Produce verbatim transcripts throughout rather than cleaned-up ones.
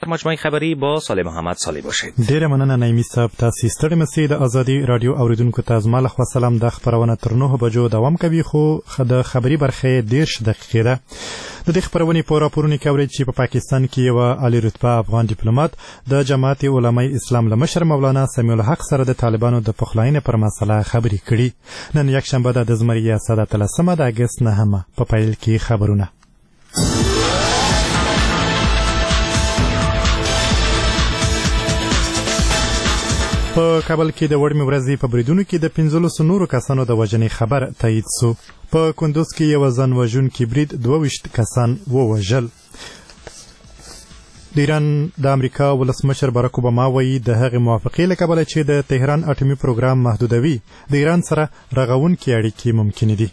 مجموعه خبری با صالح محمد صالح باشید. ډیره مننه نایمی صاحب. تاسو ستړي مسئ د ازادي رادیو اوریدونکو ته زما له خوا سلام. د خبرونه تر نه بجو دوام کوي، خو د خبري برخه دیرش دقیقې ده. د دې خبرونې په راپورونو کې اورئ چې په پاکستان کې یو عالی رتبه افغان ډیپلوماټ د جماعت علماء اسلام له مشر مولانا سمیع الحق سره د طالبانو د پخلاینې پر مسله خبرې کړي. نن یک شنبه ده، د زمري یاساده تلسمه د اګست نهمه. په پیل کې خبرونه. په کابل کې د وړمې ورځې په بریدونو کې د پنځلسو نورو کسانو د وژنې خبر تایید شو. په کندوز کې یو ځان وژونکی برید دوه ویشت کسان ووژل. د ایران د امریکا ولسمشر باراک اوباما وایي د هغې موافقې له کبله چې د تهران اټومي پروګرام محدودوي، د ایران سره رغونکې اړیکې ممکن دي.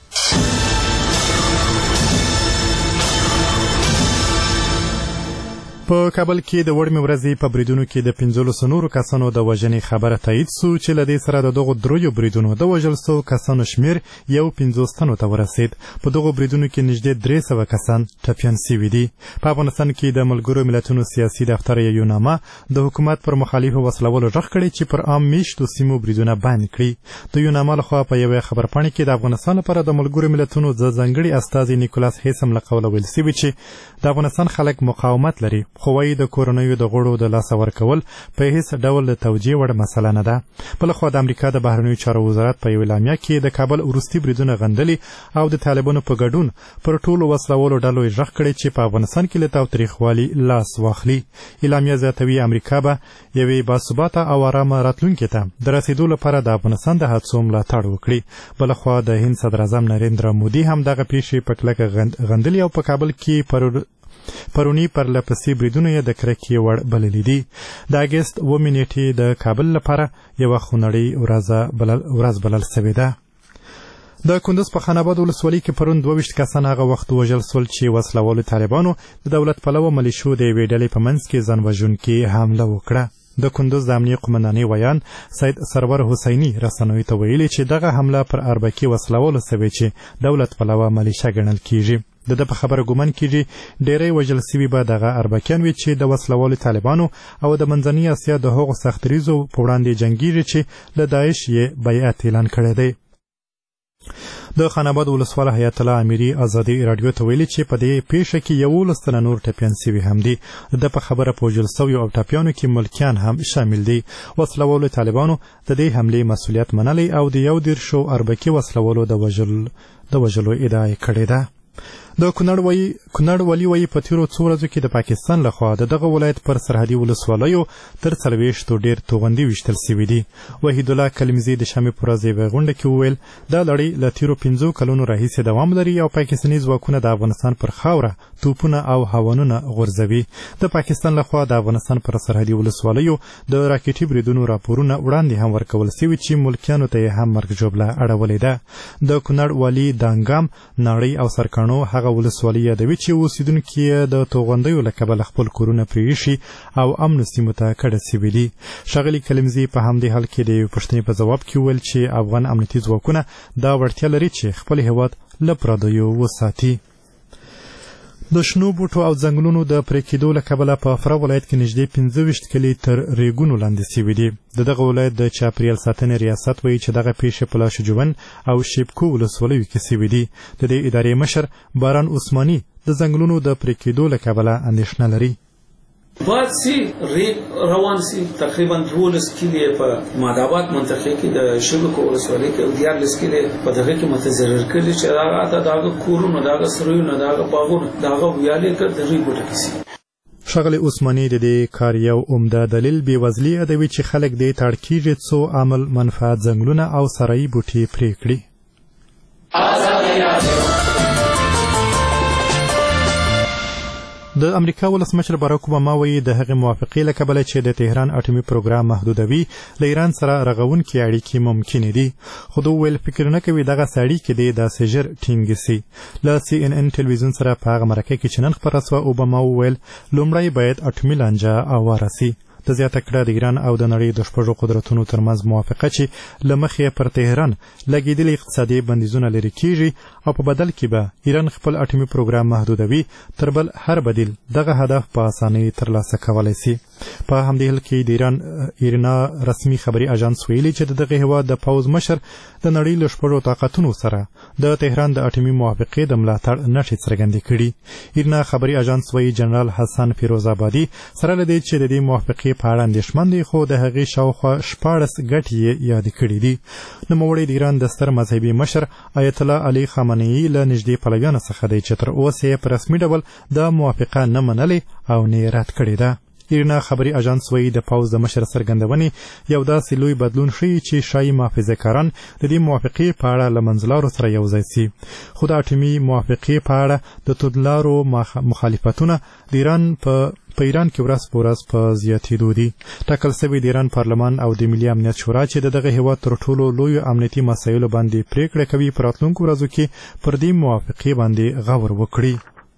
په کابل کې د وړمې ورځې په بریدونو کې د پنځلسو نورو کسانو د وژنې خبره تایید شو چې له دې سره د دغو دریو بریدونو د وژل شوو کسانو شمېر یو پنځوس تنو ته ورسید. په دغو بریدونو کې نږدې درې سوه کسان ټپیان شوي دي. په افغانستان کې د ملګرو ملتونو سیاسي دفتر یو نامه د حکومت پر مخالفو وسلولو غږ کړی چې پر عام میشتو سیمو بریدونه بند کړي. د یو نامه لخوا په یوې خبرپاڼې کې د افغانستان لپاره د ملګرو ملتونو د ځانګړي استازي نیکولاس هیسم له قوله ویل شوي چې د افغانستان خلک مقاومت لري، خو وايي د کورنیو د غړو د لاسه ورکول په هیڅ ډول د توجیه وړ مسله نه ده. بلخوا د امریکا د بهرنیو چارو وزارت په یوه اعلامیه کې د کابل وروستي بریدونه غندلي او د طالبانو په ګډون پر ټولو وسلوالو ډلو یې غږ کړی چې په افغانستان کې له تاوتریخوالي لاس واخلي. اعلامیه زیاتوي امریکا به یوې باثباته او ارامه راتلونکي ته د رسیدو لپاره د افغانستان د هڅو ملاتړ وکړي. بلخوا د هند صدراعظم نریندرا مودي هم دغه پیښې په کلکه غندلي او په کابل کې پر پرونی پر لپسې بریدونه یې د کرکې وړ بللي دي. د اګست اوومې نیټې د کابل لپاره یوه خونړۍ ورځ بلل سوې ده. د کندوز په خان آباد ولسوالۍ کې پرون دوه ویشت کسان هغه وخت وژل شول چې وسلوالو طالبانو د دولت پلوه ملیشو د یوې ډلې په منځ کې ځان وژونکې حمله وکړه. د کندوز د امنیه قومندانۍ ویان سید سرور حسیني رسنیو ته ویلي چې دغه حمله پر اربکي وسلوالو سوې چې دولت پلوه ملیشه ګڼل کیږي. د ده په خبره ګومان کیږي ډیری وژل سوي به دغه اربکیان وي چې د وسلوالو طالبانو او د منځنۍ اسیا د هغو سختدریځو په وړاندې جنګیږي چې له داعش یې بیعت اعلان کړی دی. د خان آباد ولسوال حیات الله امیري ازادي رادیو ته ویلي چې په دې پیښه کې یولس تنه نور ټپیان سوي هم دي. د په خبره په وژل سویو او ټپیانو کې ملکیان هم شامل دي. وسلوالو طالبانو د دې حملې مسؤلیت منلی او د یو دېرشو اربکي وسلوالو د وژل د وژلو ادعا یې کړې ده. د کونړ وایي کونړ والي وایي په تیرو څو ورځو کې د پاکستان لخوا د دغه ولایت پر سرحدي ولسوالیو تر څلوېښتو ډېر توغندي ویشتل سوي دي. وحید الله کلمزي د شنبې په ورځ یوې غونډه کې وویل دا لړۍ له تیرو پنځو کلونو راهیسې دوام لري او پاکستاني ځواکونه د افغانستان پر خاوره توپونه او هاونونه غورځوي. د پاکستان لخوا د افغانستان پر سرحدي ولسوالیو د راکټي بریدونو راپورونه وړاندې هم ورکول سوي چې ملکیانو ته یې هم مرګ ژوبله اړولې ده. د کونړ والي دانګام ناړۍ او سرکاڼو هغه ولسوالي یادوي چې اوسیدونکي یې د توغندیو له کبله خپل کورونه پرې ایښي او امنو سیمو ته کډه سوي دي. ښاغلي کلمزي په همدې حال کې د یوې پوښتنې په ځواب کې وویل چې افغان امنیتي ځواکونه دا وړتیا لري چې خپل هېواد له پردیو وساتي. د شنو بوټو او ځنګلونو د پرې کېدو له کبله په فراه ولایت کې نږدې پنځه ویشت کلي تر ریګونو لاندې سوي دي. د دغه ولایت د چاپریال ساتنې ریاست وایي چې دغه پیښې په لاشجوون او شیبکو ولسوالیو کې سوي دي. د دې ادارې مشر باران عثماني د ځنګلونو د پرې کېدو له کبله اندېښنه لري. باید سی ریګ روان سی تقریبا دولس کیلې په ماداباد منطقه کې د شبکو ولسوالۍ کې او دیارلس کیلې په دغه کې متضرر کړي چې هغه د دغه کورونو دغه سرویونو دغه باغونو دغه ویالې کړ د ریګ بوټي سي. ښاغلي عثماني د دې کار یو عمده دلیل بېوزلي یادوي چې خلک دې ته اړ کېږي څو عامل منفعت ځنګلونه او سرایي بوټي پرې کړي. د امریکا ولسمشر باراک اوباما وایي د هغې موافقې له کبله چې د تهران اټومي پروګرام محدودوي له ایران سره رغونکې اړیکې ممکنې دي. خو ده وویل فکر نه کوي دغسې اړیکې دې داسې ژر ټینګې سي. له سی ان ان ټلویزیون سره په هغه مرکه کې چې نن خپره سوه اوباما وویل لومړی باید اټومي لانجه اواره سي. د زیاته کړه د ایران او د نړۍ د شپږو قدرتونو ترمنځ موافقه چې له مخې پر تهران لګېدلي اقتصادي بندیزونه لرې کیږي او په بدل کې به ایران خپل اټومي پروګرام محدودوي، تر بل هر بدیل دغه هدف په اسانۍ ترلاسه کولی سي. په همدې حال کې د ایران ایرنا رسمي خبري اژانس ویلي چې د دغه هېواد د پوځ مشر د نړۍ له شپږو طاقتونو سره د تهران د اټومي موافقې د ملاتړ نښې څرګندې کړي. ایرنا خبري اژانس وایي جنرال حسن فیروز آبادي سره له دې چې د دې موافقې په اړه اندېښمن دی، خو د هغې شاوخوا شپاړس ګټې یې یادې کړي دي. نوموړی د ایران د ستر مذهبي مشر آیت الله علي خامنه‌ای له نږدې پلویانو څخه دی چې تر اوسه یې په رسمي ډول د موافقه نه منلې او نه یې رد کړې ده. ایرنا خبري اژانس وایي د پوځ د مشر څرګندونې یو داسې لوی بدلون ښیي چې ښایي محافظه کاران د دې موافقې په اړه له منځلارو سره یوځای سي. خو د اټومي موافقې په اړه د توندلارو مخالفتونه د ایران په په ایران کې ورځ په ورځ په زیاتېدو دي. ټاکل سوي د ایران پارلمان او د ملي امنیت شورا چې د دغه هېواد تر ټولو لویو امنیتي مسایلو باندې پریکړه کوي په راتلونکو ورځو کې پر دې موافقې باندې غور وکړي.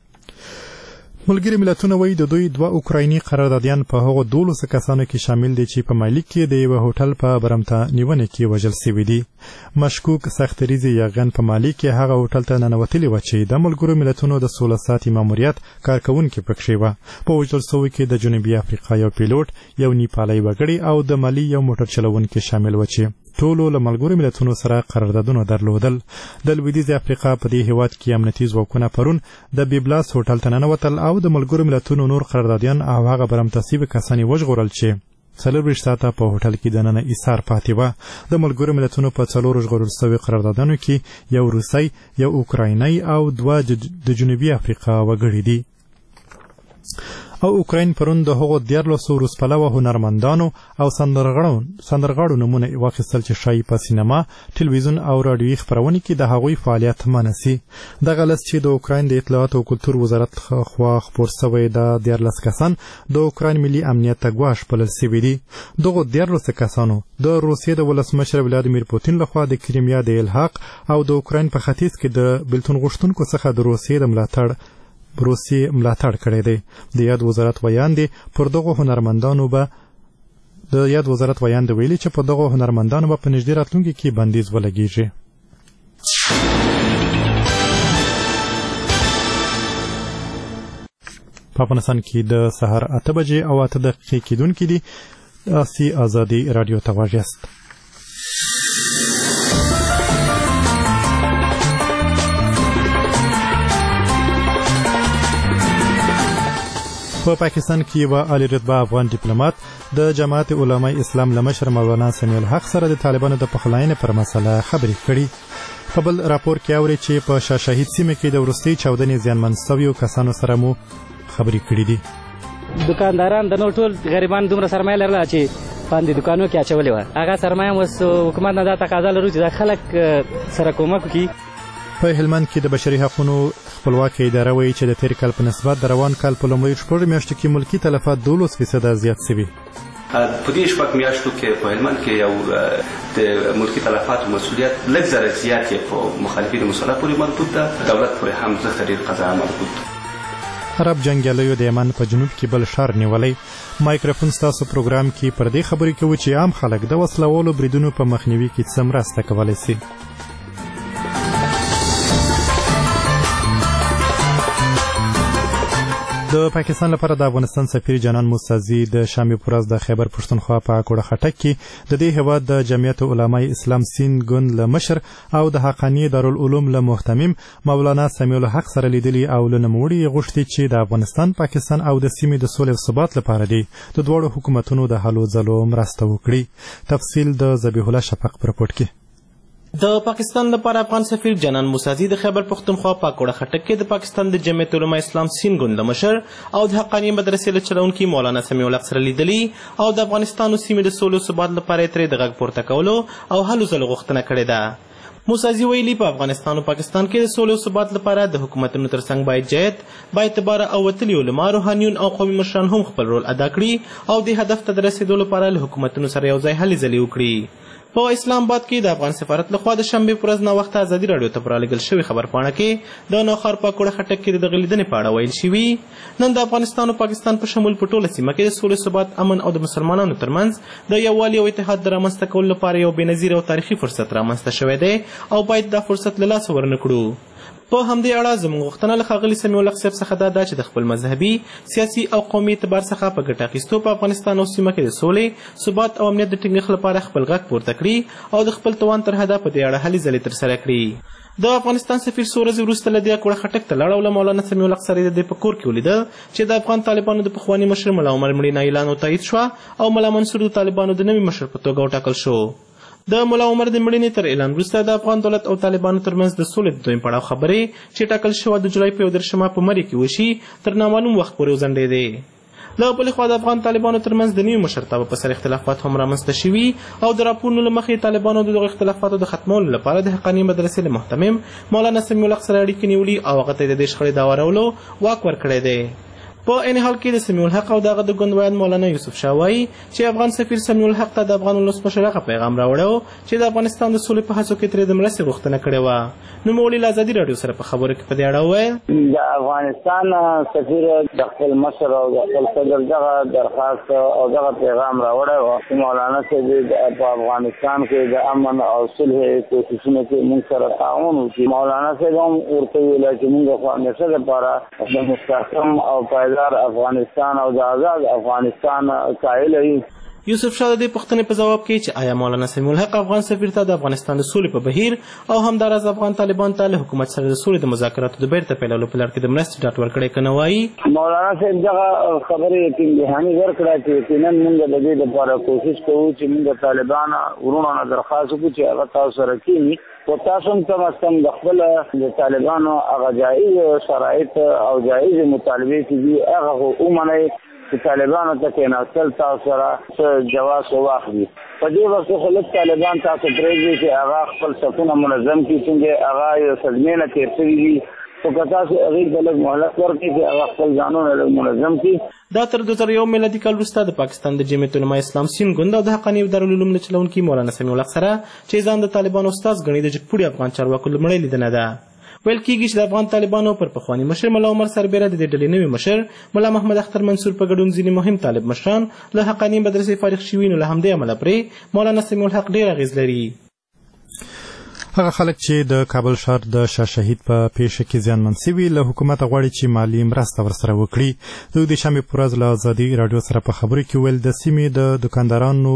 ملګري ملتونه وایي د دوی دوه اوکرایني قراردادیان په هغو دولسو کسانو کې شامل دي چې په مالي کې د یوه هوټل په برمته نیونې کې وژل سوي دي. مشکوک سختریزې یاغیان په مالي کې هغه هوټل ته ننوتلي وه چې د ملګرو ملتونو د سوله ساتي ماموریت کارکوونکي پکښې وه. په وژل سوي کې د جنوبي افریقا یو پیلوټ، یو نیپالي وګړی او د مالي یو موټر چلوونکی شامل و چې ټولو له ملګرو ملتونو سره قراردادونه درلودل. د لویدیځې افریقا په دې هېواد کې امنیتي ځواکونه پرون د بیبلاس هوټل ته ننوتل او د ملګرو ملتونو نور قراردادیان او هغه برمته سوي کسان یې وژغورل چې څلورویشت ساعته په هوټل کې دننه ایثار پاتې وه. د ملګرو ملتونو په څلورو ژغورل سوي قراردادانو کې یو روسی، یو اوکراینی او دوه د جنوبي افریقا وګړي دي. او اوکراین پرون د هغو دیارلسو روسپلوه هنرمندانو او سندرغاړو نومونه واخیستل چې ښایي په سینما، تلویزیون او راډیویي خپرونې کې د هغوی فعالیت منع سي. دغه لست چې د اوکراین د اطلاعات او کلتور وزارت خوا خپور سوی د دیارلس کسان د اوکراین ملي امنیت ته ګواښ بلل سوي دي. دغو دیارلسو کسانو د روسیې د ولسمشر ولادیمیر پوتین لخوا د کریمیا د الحاق او د اوکراین په ختیځ کې د بېلتون غوښتونکو څخه د روسیې د ملاتړ روسیې ملاتړ کړی دی. د یاد وزارت ویاندې پر دغو هنرمندانو به د یاد وزارت ویاندې ویلي چې په دغو هنرمندانو به په نږدې راتلونکي کې بندیز ولګیږي. په افغانستان کې د سهار اته بجې او اته دقیقې کېدونکي دي. تاسې ازادي راډیو ته غوږ یاست. په پاکستان کې یوه عالي رتبه افغان ډیپلوماټ د جماعت علماء اسلام له مشر مولانا سمیع الحق سره د طالبانو د پخلاینې پر مسله خبرې کړي. په بل راپور کې اوري چې په شاه شهید سیمه کې د وروستۍ چاودنې زیانمن سویو کسانو سره مو خبرې کړي دي. دکانداران د نور ټول غریبان دومره سرمایه لرله چې باندې دکانو کې اچولې وه. هغه سرمایه اوس حکومت نه دا تقاضا لرو چې دا خلک سره کومک وکړي. په هلمند کې د بشري حقونو خپلواکه اداره وایي چې د تیر کال په نسبت د روان کال په لومړیو شپږو میاشتو کې ملکي تلفات دولس فیصده زیات سوي. په دې شپږ میاشتو کې په هلمند کې یو د ملکي تلفاتو مسؤلیت لږ ذره زیات یې په مخالفینو مسله پورې مربوط ده. دولت پورې هم زښته ډېر قضا مربوط ده. عرب جنګیالیو د یمن په جنوب کې بل ښار نیولی. مایکروفون ستاسو پروګرام کې پر دې خبرې کوو چې عام خلک د وسلوالو بریدونو په مخنیوي کې څه مرسته کولی سي. د پاکستان لپاره د افغانستان سفیر جانان موسازي د شنبې په ورځ د خیبر پښتونخوا په کوړه خټک کې د دې هېواد د جمعیت علماء اسلام سیند ګوند له مشر او د حقاني دارالعلوم له محتمم مولانا سمیع الحق سره لیدلي او له نوموړي یې غوښتي چې د افغانستان، پاکستان او د سیمې د سولې او ثبات لپاره دی د دواړو حکومتونو د هلو ځلو مرسته وکړي. تفصیل د ذبیح الله شفق په رپورټ کې. د پاکستان لپاره افغان سفیر جانان موسازي د خیبر پښتونخوا په کوړه خټک کې د پاکستان د جمعیت علماء اسلام سیند ګوند له مشر او د حقاني مدرسې له چلوونکي مولانا سمیع الحق سره لیدلي او د افغانستان او سیمې د سولې او ثبات لپاره یې ترې د غږ پورته کولو او هلو ځلو غوښتنه کړې ده. موسازي ویلي په افغانستان او پاکستان کې د سولې او ثبات لپاره د حکومتونو ترڅنګ باید جهت، بااعتباره او وتلي علما، روحانیون او قومي مشران هم خپل رول ادا کړي او د هدف ته د رسېدو لپاره له حکومتونو سره یو ځای هلې ځلې وکړي. په اسلام آباد کې د افغان سفارت لخوا د شنبې په ورځ ناوخته ازادي راډیو ته رالېږل شوې خبرپاڼه کې د نوښار په کوړه خټک کې د دغې لیدنې په اړه ویل شوي. نن د افغانستان او پاکستان په شمول په ټوله سیمه کې د سولې، ثبات، امن او د مسلمانانو ترمنځ د یووالي او اتحاد د رامنځته کولو لپاره یو بېنظیره او تاریخي فرصت رامنځته شوی دی او باید دا فرصت له لاسه ورنه کړو. په همدې اړه زموږ غوښتنه له ښاغلي سمیع الحق صاحب څخه دا ده چې د خپل مذهبي، سیاسي او قومي اعتبار څخه په ګټه اخیستو په افغانستان او سیمه کې د سولې، ثبات او امنیت د ټینګښت لپاره خپل غږ پورته کړي او د خپل توان تر حده په دې اړه هلې ځلې ترسره کړي. د افغانستان سفیر څو ورځې وروسته له دې کوړه خټک ته لاړ او له مولانا سمیع الحق سره د دې په کور کې ولیدل چې د افغان طالبانو د پخواني مشر ملا عمر مړینه اعلان او تایید شوه او ملا منصور د طالبانو د نوي مشر په توګه وټاکل شو. د ملا عمر د مړینې تر اعلان وروسته د افغان دولت او طالبانو ترمنځ د سولې د دویم پړاو خبرې چې ټاکل شوه د جولای په یو دېرشمه په مرۍ کې وشي تر نامعلوم وخت پورې وځنډېدې. له بلې خوا د افغان طالبانو ترمنځ د نوي مشرتابه په سر اختلافات هم رامنځته شوي او د راپورونو له مخې طالبانو د دغو اختلافاتو د ختمولو لپاره د حقاني مدرسې له محتمم مولانا سمیع الحق سره اړیکې نیولي او هغه ته د دې شخړې د هوارولو واک ورکړی دی. په عین حال کې د سمیع الحق او دغه د ګوندویان مولانا یوسف شاه وایي چې افغان سفیر سمیع الحق ته د افغان ولسمشر هغه پیغام راوړی چې د افغانستان د سولې په هڅو کې ترې د مرستې غوښتنه کړې وه. نوموړي له ازادي راډیو سره په خبرو کې په دې اړه وویل د افغانستان سفیر د خپل مشر او د خپل صدر دغه درخواست او دغه پیغام راوړی و چې مولانا صاحب په افغانستان کې د امن او صلح کوششونو کې موږ سره تعاون وکړي. مولانا صاحب هم ورته ویل چې موږ خو همیشه دپاره د مستحکم او پایدار افغانستان او د آزاد افغانستان قایل یو. یوسف شاه د دې پوښتنې په ځواب کې چې آیا مولانا سمیع الحق افغان سفیر ته د افغانستان د سولې په بهیر او همداراز افغان طالبان ته له حکومت سره د سولې د مذاکراتو د بیرته پیلولو په لړ کې د مرستې ډاډ ورکړی که نه وایي. مولانا صاحب دغه خبرې یقین دهاني ورکړه چې یقینا موږ د دې لپاره کوشش کوو چې موږ طالبان وروڼو نه درخواست وکړو چې هغه تاسو سره کښېني و تاسو هم کم از کم د خپل د طالبانو هغه جایز شرایط او جایز مطالبې چې دي هغه خو ومنئ چې طالبانو ته کېناستل تاسو سره څه جواز واخلي. په دې وخت کې خو لږ طالبان تاسو پرېږدي چې هغه خپل صفونه منظم کړي څنګه هغه یو صدمې نه تېر شوي دي خو که تاسو هغې ته لږ مهلت ورکړي چې هغه خپل ځانونه لږ منظم کړي. دا تر دوه زره یو میلادي کال وروسته د پاکستان د جمعیت علماء اسلام سین ګوند او د حقاني دارالعلوم له چلونکي مولانا سمیع الحق سره چې ځان د طالبانو استاذ ګڼي د جګپوړي افغان چارواکو لومړۍ لیدنه ده. ویل کېږي چې د افغان طالبانو پر پخواني مشر ملا عمر سربیره د دې ډلې نوي مشر ملا محمد اختر منصور په ګډون ځینې مهم طالب مشران له حقاني مدرسې فارغ شوي نو له همدې امله پرې مولانا سمیع الحق ډېر اغېز لري. هغه خلک چې د کابل ښار د شاه شهید په پیښه کې زیانمن شوي له حکومته غواړي چې مالي مرسته ورسره وکړي. دوی د شنبې په ورځ له ازادي راډیو سره په خبرو کې ویل د سیمې د دکاندارانو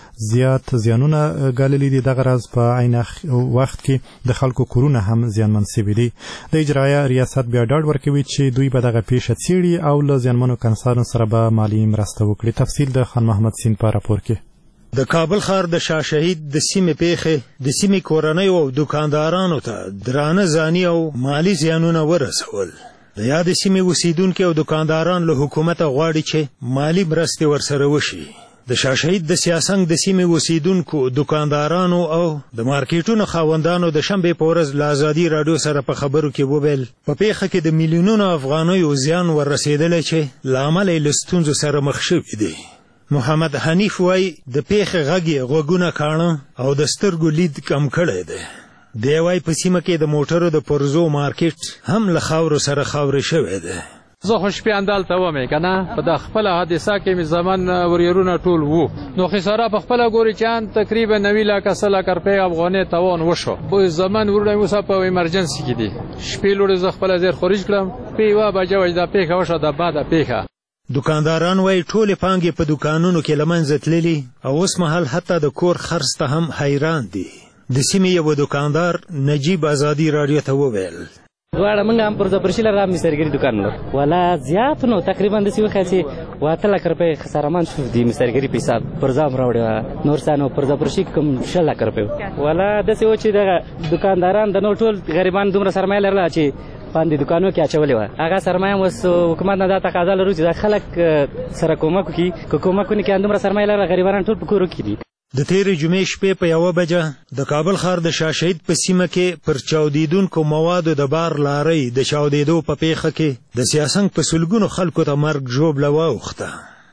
زیات زیانونه ګاللي دي. دغه راز په عین وخت کې د خلکو کورونه هم زیانمن شوي دي. د اجرایه ریاست بیا ډاډ ورکوي چې دوی به دغه پیښه څېړي او له زیانمنو کنسانو سره به مالي مرسته وکړي. تفصیل د خان محمد سین په راپور کې. د کابل ښار د شاه شهید د سیمې پیښې د سیمې کورنیو او دکاندارانو ته درانه ځاني او مالي زیانونه ورسول. د یادې سیمې اوسیدونکي او دکانداران له حکومته غواړي چې مالي مرستې ورسره وشي. د شاه شهید د سیاسنګ د سیمې اوسیدونکو دکاندارانو او د مارکیټونو خاوندانو د شنبې په ورځ له ازادي راډیو سره په خبرو کې وویل په پیښه کې د میلیونونو افغانیو زیان وررسېدلی چې له امله یې له ستونزو سره مخ شوي دي. محمد حنیف وای د پیښې غږ یې غوږونه کاڼه او د سترګو لید کم کړی دی. دی وای په سیمه کې د موټرو د پرزو مارکیټ هم له خاورو سره خاورې شوی دی. زه خو شپې اندالته ومې که نه په د خپله حادثه کې مې زمن وریرونه ټول وو نو خساره په خپله ګوري چې ان تقریبا نوي لکه څه لکه روپۍ افغانۍ تاوان وشو. زمن وروڼه مې اوس په ایمرجنسي کې دي. شپې لوړې زه خپله زیر خارج کړم په یوه بجه وه چې دا پیښه وشوه د بده پیښه. دکانداران وای ټولې پانګې په دکانونو کې له منځه تللي او اوس مهال حتی د کور خرڅ ته هم حیران دي. د سیمې یو دکاندار نجیب ازادي راډیو ته وویل دواړه موږ هم پر ځپرشي لره مسترګري دکان لرو ولا زیات نو تقریبا داسې وښیه چې واته لک روپۍ خسارهمند شو دي مسترګري په حساب پر ځام راوړې نور څه نو پر ځپرشي کوم شل لک روپۍ ولا داسې و چې دغه دکانداران د نور ټول غریبان دومره سرمایه لرله چې باندې دکانو کې اچولې وه هغه سرمایه اوس حکومت نه دا تقاضا لرو چې دا خلک سره کومک وکړي که کومک ونه کړي همدومره سرمایه لرله غریبان ټول په کورو کې دي. د تیرې جمعې شپې په یوه بجه د کابل ښار د شاه شهید په سیمه کې پر چاودېدونکو موادو د بار لارۍ د چاودېدو په پیښه کې د سیاسنګ په سلګونو خلکو ته مرګ ژوبله واوښته.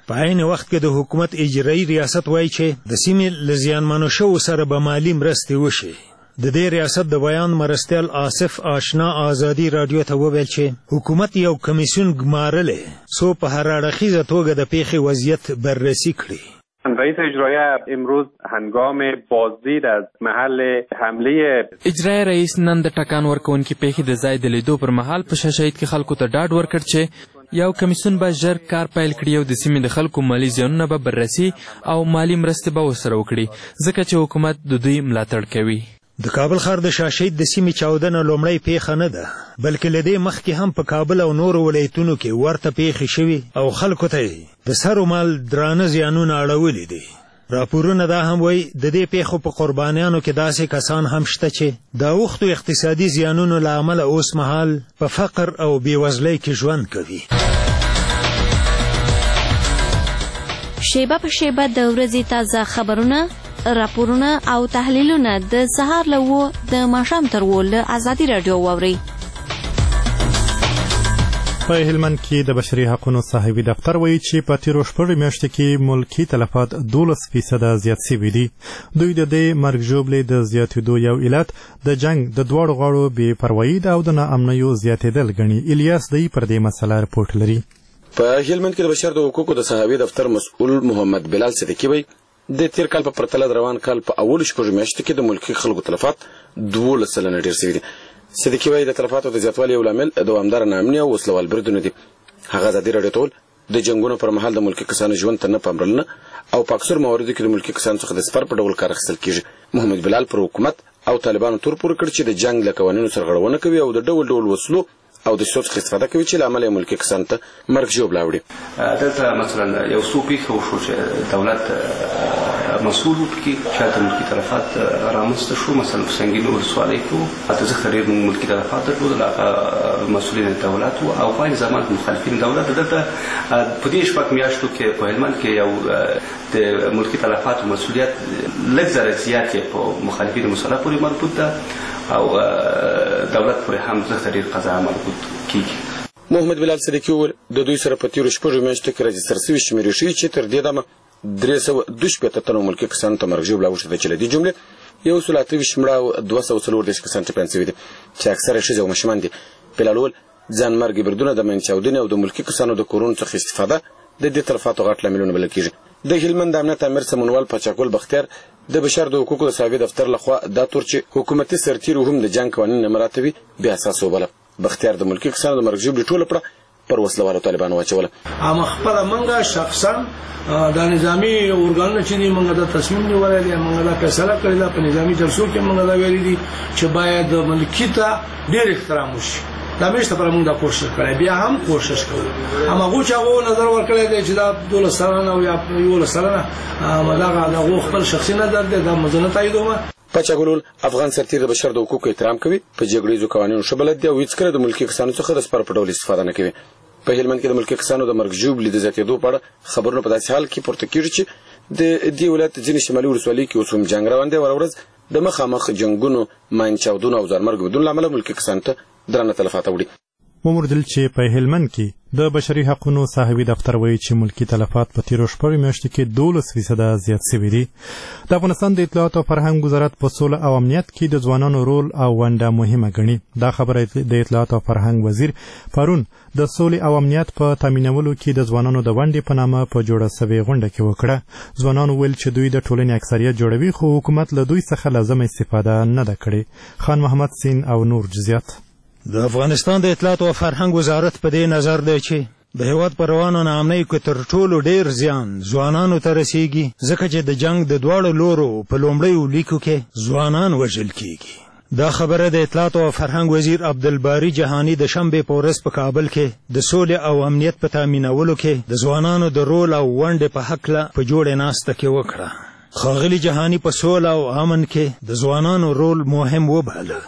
په عین وخت کې د حکومت اجرایي ریاست وایي چې د سیمې له زیانمنو شوو سره به مالي مرستې وشي. د دې ریاست د بیان مرستیال آصف آشنا آزادي رادیو ته وویل چې حکومت یو کمیسیون ګمارلی څو په هر اړخیزه توګه د پیښې وضعیت بررسی کړي. رئیس اجرایی امروز هنگام بازدید از محل حمله اجرایی رئیس نن د ټکان ورکوونکي پیښې د ځای د لیدو پر مهال په شاشید کې خلکو ته ډاډ ورکړ چې یو کمیسیون به ژر کار پیل کړي او د سیمې د خلکو مالي زیانونه به بررسي او مالي مرستې به ورسره وکړي ځکه چې حکومت د دوی ملاتړ کوي. د کابل ښار د شاشید د سیمې چاودنه لومړی پیښه نه ده بلکې له دې مخکې هم په کابل او نورو ولایتونو کې ورته پیښې شوي او خلکو ته د سر و مال درانه زیانونه اړولي دي. راپورونه دا هم وایي د دې پیښو په قربانیانو کې داسې کسان هم شته چې د اوښتو اقتصادي زیانونو له امله اوس مهال په فقر او بېوزلۍ کې ژوند کوي. شیبه په شیبه د ورځې تازه خبرونه، راپورونه او تحلیلونه د سهار له اوو د ماښام تر اوو له ازادي راډیو واورئ. په هلمند کې د بشري حقوقو صاحبي دفتر وایي چې په تیرو شپږو میاشتو کې ملکي تلفات دولس فیصده زیات شوي دي. دوی د دې مرګ ژوبلې د زیاتېدو یو علت د جنگ د دواړو غاړو بې پروایي او د ناامنیو زیاتېدل ګڼي. الیاس دی پر دې مسله رپورټ لري. په هلمند کې د بشر د حقوقو د صحابي دفتر مسؤل محمد بلال صدیقي وایي د تیر کال په پرتله د روان کال په اولو شپږو میاشتو کې د ملکي خلکو تلفات دولس سلنه ډېر شوي دي. صدیقي وایي د تلفاتو د زیاتوالي یو لامل دوامداره ناامني او وسلوال بریدونه دي. هغه ازادي راډیو ته وویل د جنګونو پر مهال د ملکي کسانو ژوند ته نه پاملرنه او په اکثرو مواردو کې د ملکي کسانو څخه د سپر په ډول کار اخیستل کېږي. محمد بلال پر حکومت او طالبانو تور پورې کړ چې د جنګ له قوانینو سرغړونه کوي او د ډول ډول وسلو او د سوچ استفاده کوي چې له امله ملکي کسان ته مرګ ژوبله وړي. دلته مثلا یو څو پیښې وشو چې دولت مسؤول وکړي چې د ملکي تلفات رامنځته شو. مثلا په سنګینو ولسوالۍ کې هلته ځکه ډېر ملکي تلفات درلودل هغه مسؤلین دولت و او په عین زمان مخالفین دولت. دلته په دې شپږ میاشتو کې په هلمند کې یو د ملکي تلفاتو مسؤلیت لږ زره زیات یې په مخالفین مسلح پورې مربوط ده او دولت پورې هم زه ډېر قضا مربوط کیږي. محمد بلال صدیقي وویل د دوی سره په تیرو شپږو میاشتو کې راجستر شوي شمېرې ښیي چې تر دې دمه درې سوه دوه شپېته تنو ملکي کسانو ته مرګ ژوبله اوښتې ده چې له دې جملې یو سل اته ویشت مړه او دوه سوه څلور دېرش کسان ټپیان شوي دي چې اکثره ښځې او ماشومان دي. بلال وویل ځان مرګي بریدونه د مین چاودنې او د ملکي کسانو د کورونو څخه استفاده د دې تلفاتو غټ لاملونه بلل کېږي. د هلمند د امنیت امیر سمونوال پاچاکول بختیار د بشر د حقوقو د صحابي دفتر لخوا دا تور چې حکومتي سرتیرو هم د جنګ قوانین نه مراتبي بې اساسه وبله. بختیار د ملکي کسانو د مرګ ژوبلې ټوله پړه پر وسلوالو طالبانو واچوله. اما خپله موږ شخصا د نظامي ارګانونه چې دي موږ دا تصمیم نیولی دی، موږ دا فیصله کړې ده په نظامي جلسو کې موږ دا ویلي دي چې باید ملکي ته ډېر احترام وشي. دا همیشه پر موږ دا کوشش کړی، بیا هم کوشش کوو. اما هغو چې هغو نظر ورکړی دی چې دا دولس سلنه او یا یولس سلنه دغه د هغو خپل شخصي نظر دی، دا زه نه تاییدوم. پاچاکول افغان سرتیر د بشر د حقوقو احترام کوي، په جګړیزو قوانینو ښه بلد دی او هېڅکله د ملکي کسانو څخه د سپر په ډول استفاده نه کوي. په هلمند کې د ملکي کسانو د مرګ ژوبلې د زیاتېدو په اړه خبرونه په داسې حال کې پورته کېږي چې د دې ولایت ځینې شمالي ولسوالۍ کې اوس هم جنګ روان دی. هره ورځ د مخامخ جنګونو، ماین چاودنو او ځانمرګ بدلون له امله ملکي کسانو ته درانه تلفات اوړي. وموردل چې په هلمند کې د بشري حقوقو صاحبي دفتر وایي چې ملکي تلفات په تیرو شپږو میاشتو کې دولس فیصده زیات شوي دي. د افغانستان د اطلاعات او فرهنګ وزارت په سوله او امنیت کې د ځوانانو رول او ونډه مهمه ګڼي. دا خبره د اطلاعات او فرهنګ وزیر پرون د سولې او امنیت په تامینولو کې د ځوانانو د ونډې په نامه په جوړه سوې غونډه کې وکړه. ځوانانو ویل چې دوی د ټولنې اکثریت جوړوي خو حکومت له دوی څخه لازمه استفاده نه ده کړې. خان محمد سین او نور جزیات. د افغانستان د اطلاعات او فرهنګ وزارت په دې نظر دی چې د هیواد پر روانو ناامنۍ کې تر ټولو ډېر زیان ځوانانو ته رسیږي، ځکه چې د جنګ د دواړو لورو په لومړیو لیکو کې ځوانان وژل کېږي. دا خبره د اطلاعات او فرهنګ وزیر عبدالباري جهاني د شنبې په ورځ په کابل کې د سولې او امنیت په تامینولو کې د ځوانانو د رول او ونډې په هکله په جوړې ناسته کې وکړه. ښاغلي جهاني په سوله او امن کې د ځوانانو رول مهم وباله.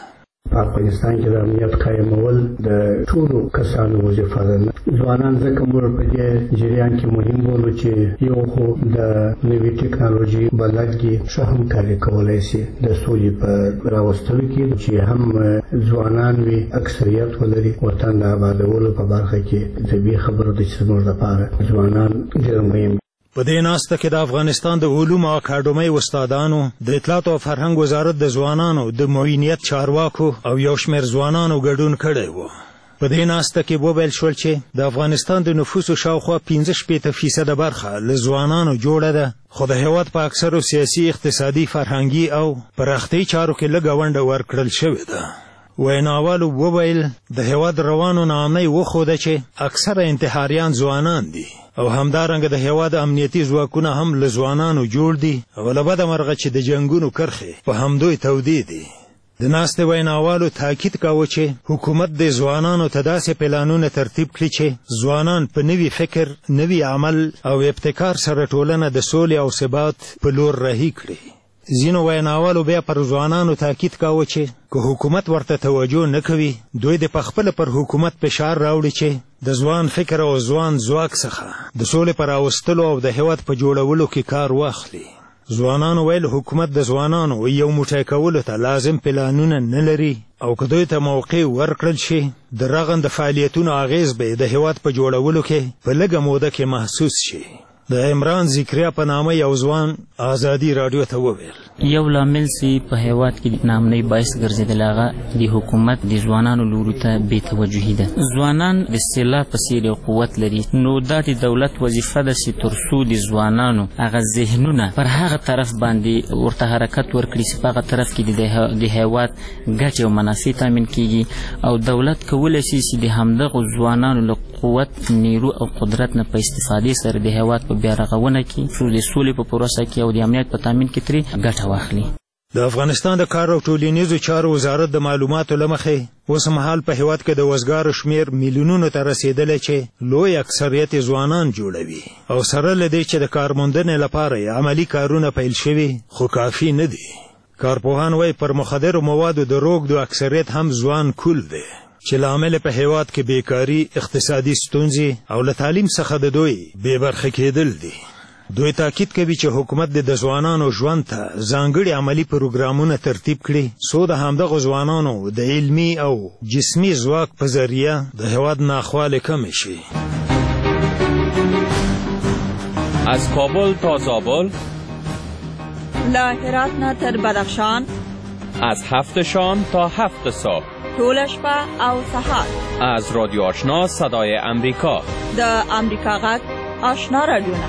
په افغانستان کې د امنیت قایمول د ټولو کسانو وظیفه ده. ځوانان ځکه موږ په دې جریان کې مهم بولو چې یو خو د نوې ټکنالوژي بلد کې ښه همکاري کولی شي د سولې په راوستلو کې چې هم ځوانان وي اکثریت ولري وطن د آبادولو په برخه کې طبیعي خبره ده چې زموږ لپاره ځوانان ډېر مهم. په دې ناسته کې د افغانستان د علومو اکاډمۍ استادانو، د اطلاعات او فرهنګ وزارت د ځوانانو د معینیت چارواکو او یو شمېر ځوانانو ګډون کړی و. په دې ناسته کې وویل شول چې د افغانستان د نفوسو شاوخوا پنځه شپېته فیصده برخه له ځوانانو جوړه ده، خو د هېواد په اکثرو سیاسي، اقتصادي، فرهنګي او پراختیایي چارو کې لږه ونډه ورکړل شوې ده. ویناوالو وویل د هېواد روانو ناامنۍ وښوده چې اکثره انتحاریان ځوانان دي او همدارنګه د هېواد امنیتي ځواکونه هم له ځوانانو جوړ دي او له بده مرغه چې د جنګونو کرښې په همدوی تودې دي. د ناستې ویناوالو تاکید کاوه چې حکومت د ځوانانو ته داسې پلانونه ترتیب کړي چې ځوانان په نوي فکر، نوي عمل او ابتکار سره ټولنه د سولې او ثبات په لور رهي کړي. ځینو ویناوالو بیا پر ځوانانو تاکید کاوه چې که حکومت ورته توجه نه کوي، دوی د پخپله پر حکومت فشار راوړي چې د ځوان فکر او ځوان ځواک څخه د سولې په راوستلو او د هېواد په جوړولو کې کار واخلي. ځوانانو ویل حکومت د ځوانانو یو موټی کولو ته لازم پلانونه نه لري او که دوی ته موقع ورکړل شي، د رغند فعالیتونو اغیز به د هېواد په جوړولو کې په لږه موده کې محسوس شي. د عمران ذکریا په نامه یو ځوان ازادي راډیو ته وویل یو لامل چې په هېواد کې د ناامنۍ باعث ګرځېدلی هغه د حکومت د ځوانانو لورو ته بې توجهي ده. ځوانان د سیلاب په څېر یو قوت لري، نو دا د دولت وظیفه ده چې تر څو د ځوانانو هغه ذهنونه پر هغه طرف باندې ورته حرکت ورکړي چې په هغه طرف کې د هېواد ګټې او منافع تامین کېږي او دولت کولی شي چې د همدغو ځوانانو له قوت، نیرو او قدرت نه په استفادې سره د هېواد په بیا رغونه کې څو د سولې په پروسه کې او د امنیت په تامین کې ترې ګټه واخلي. د افغانستان د کار او ټولنیزو چارو وزارت د معلوماتو له مخې اوس مهال په هېواد کې د وزګارو شمېر میلیونونو ته رسېدلی چې لوی اکثریت ځوانان جوړوي او سره له دې چې د کارموندنې لپاره عملي کارونه پیل شوي خو کافي نه دي. کارپوهان وایي پر مخدرو موادو د روږدو اکثریت هم ځوان کول دی چې له امله په هېواد کې بیکاري، اقتصادي ستونزې او له تعلیم څخه د دوی بې برخې کېدل دي. دوی تاکید کوي چې حکومت د ځوانانو ژوند ته ځانګړي عملي پروګرامونه ترتیب کړي څو د همدغو ځوانانو د علمي او جسمي ځواک په ذریعه د هېواد ناخوالې کمې شي. از کابل تا زابل، له هرات نه تر بدخشان، از هفت شام تا هفت صبح، ټول شپه او سهار، از رادیو آشنا صدای امریکا، د امریکا غږ آشنا رادیو نه.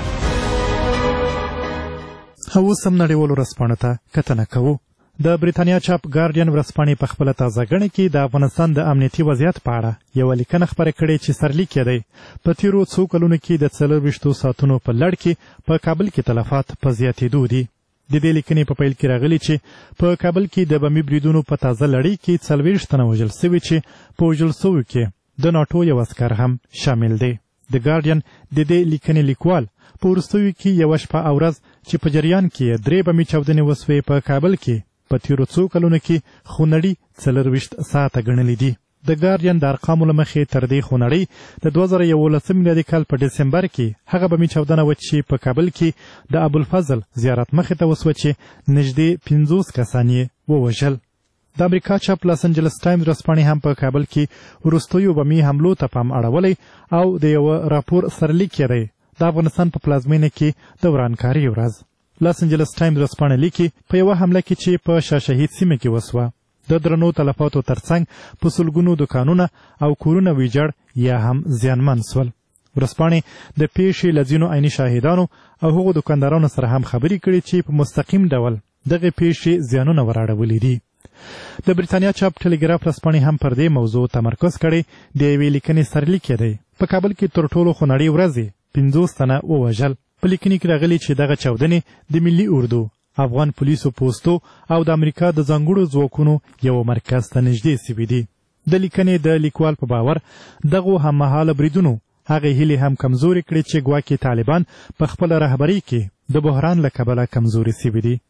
اوس هم نړیوالو ورځپاڼو ته کتنه کوو. د بریتانیا چاپ ګارډین ورځپاڼې په خپله تازهګڼې کې د افغانستان د امنیتي وضعیت په اړه یوه لیکنه خپره کړې چې سرلیک یې دی په تېرو څو کلونو کې د څلرویشتو ساعتونو په لړ کې په کابل کې تلفات په زیاتېدو دي. د دې لیکنې په پیل کې راغلي چې په کابل کې د بمي بریدونو په تازه لړۍ کې څلوېښت تنه وژل سوي چې په وژل سویو کې د ناټو یو عسکر هم شامل دی. د ګارډین د دې لیکنې لیکوال په وروستیو کې یوه شپه او ورځ چې په جریان کې درې بمي چاودنې وسوې په کابل کې په تېرو څو کلونو کې خونړي څلرویشت ساعته ګڼلي دي. د ګارډین د ارقامو له مخې تر دې خونړۍ د دوه زره یولسم میلادي کال په ډسمبر کې هغه بمي چاودنه وه چې په کابل کې د ابوالفضل زیارت مخې ته وسوه چې نږدې پنځوس کسان یې ووژل. د امریکا چاپ لاس انجلس ټایمز ورځپاڼې هم په کابل کې وروستیو بمي حملو ته پام اړولی او د یوه راپور سرلیک یې دی د افغانستان په پلازمینه کې د ورانکاري ورځ. لاس انجلس ټایمز ورځپاڼه لیکي په یوه حمله کې چې په شاه شهید سیمه کې وسوه د درنو تلفاتو ترڅنګ په سلګونو دوکانونه او کورونه ویجاړ یا هم زیانمن سول. ورځپاڼې د پیښې له ځینو عیني شاهدانو او هغو دوکاندارانو سره هم خبرې کړي چې په مستقیم ډول دغې پیښې زیانونه وراړولي دي. د بریتانیا چاپ ټلګراف ورځپاڼې هم پر دې موضوع تمرکز کړی. د یوې لیکنې سرلیک یې دی په کابل کې تر ټولو خونړۍ ورځې پنځوس تنه ووژل. په لیکنې کې راغلي چې دغه چاودنې د ملي اردو، افغان پولیسو پوستو او د امریکا د ځانګړو ځواکونو یو مرکز ته نږدې سوي دي. د لیکنې د لیکوال په باور دغو هممهاله بریدونو هغې هیلې هم کمزورې کړې چې ګواکې طالبان په خپله رهبرۍ کې د بحران له کبله کمزوري سوي دي.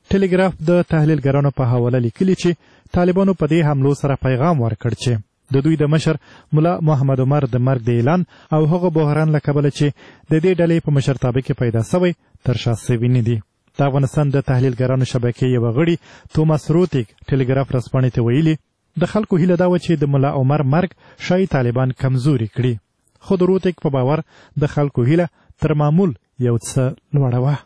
ټلګراف د تحلیلګرانو په حواله لیکلي چې طالبانو په دې حملو سره پیغام ورکړ چې د دوی د مشر ملا محمد عمر د مرګ د اعلان او هغه بحران له کبله چې د دې ډلې په مشرتابه کې پیدا سوی تر شا سوي نه دي. د افغانستان د تحلیلګرانو شبکې یوه غړي توماس روتیک ټلګراف رسپانې ته ویلي د خلکو هیله دا وه چې د ملا عمر مرګ ښایي طالبان کمزوري کړي، خو د روتیک په باور د خلکو هیله تر معمول یو څه لوړه وه.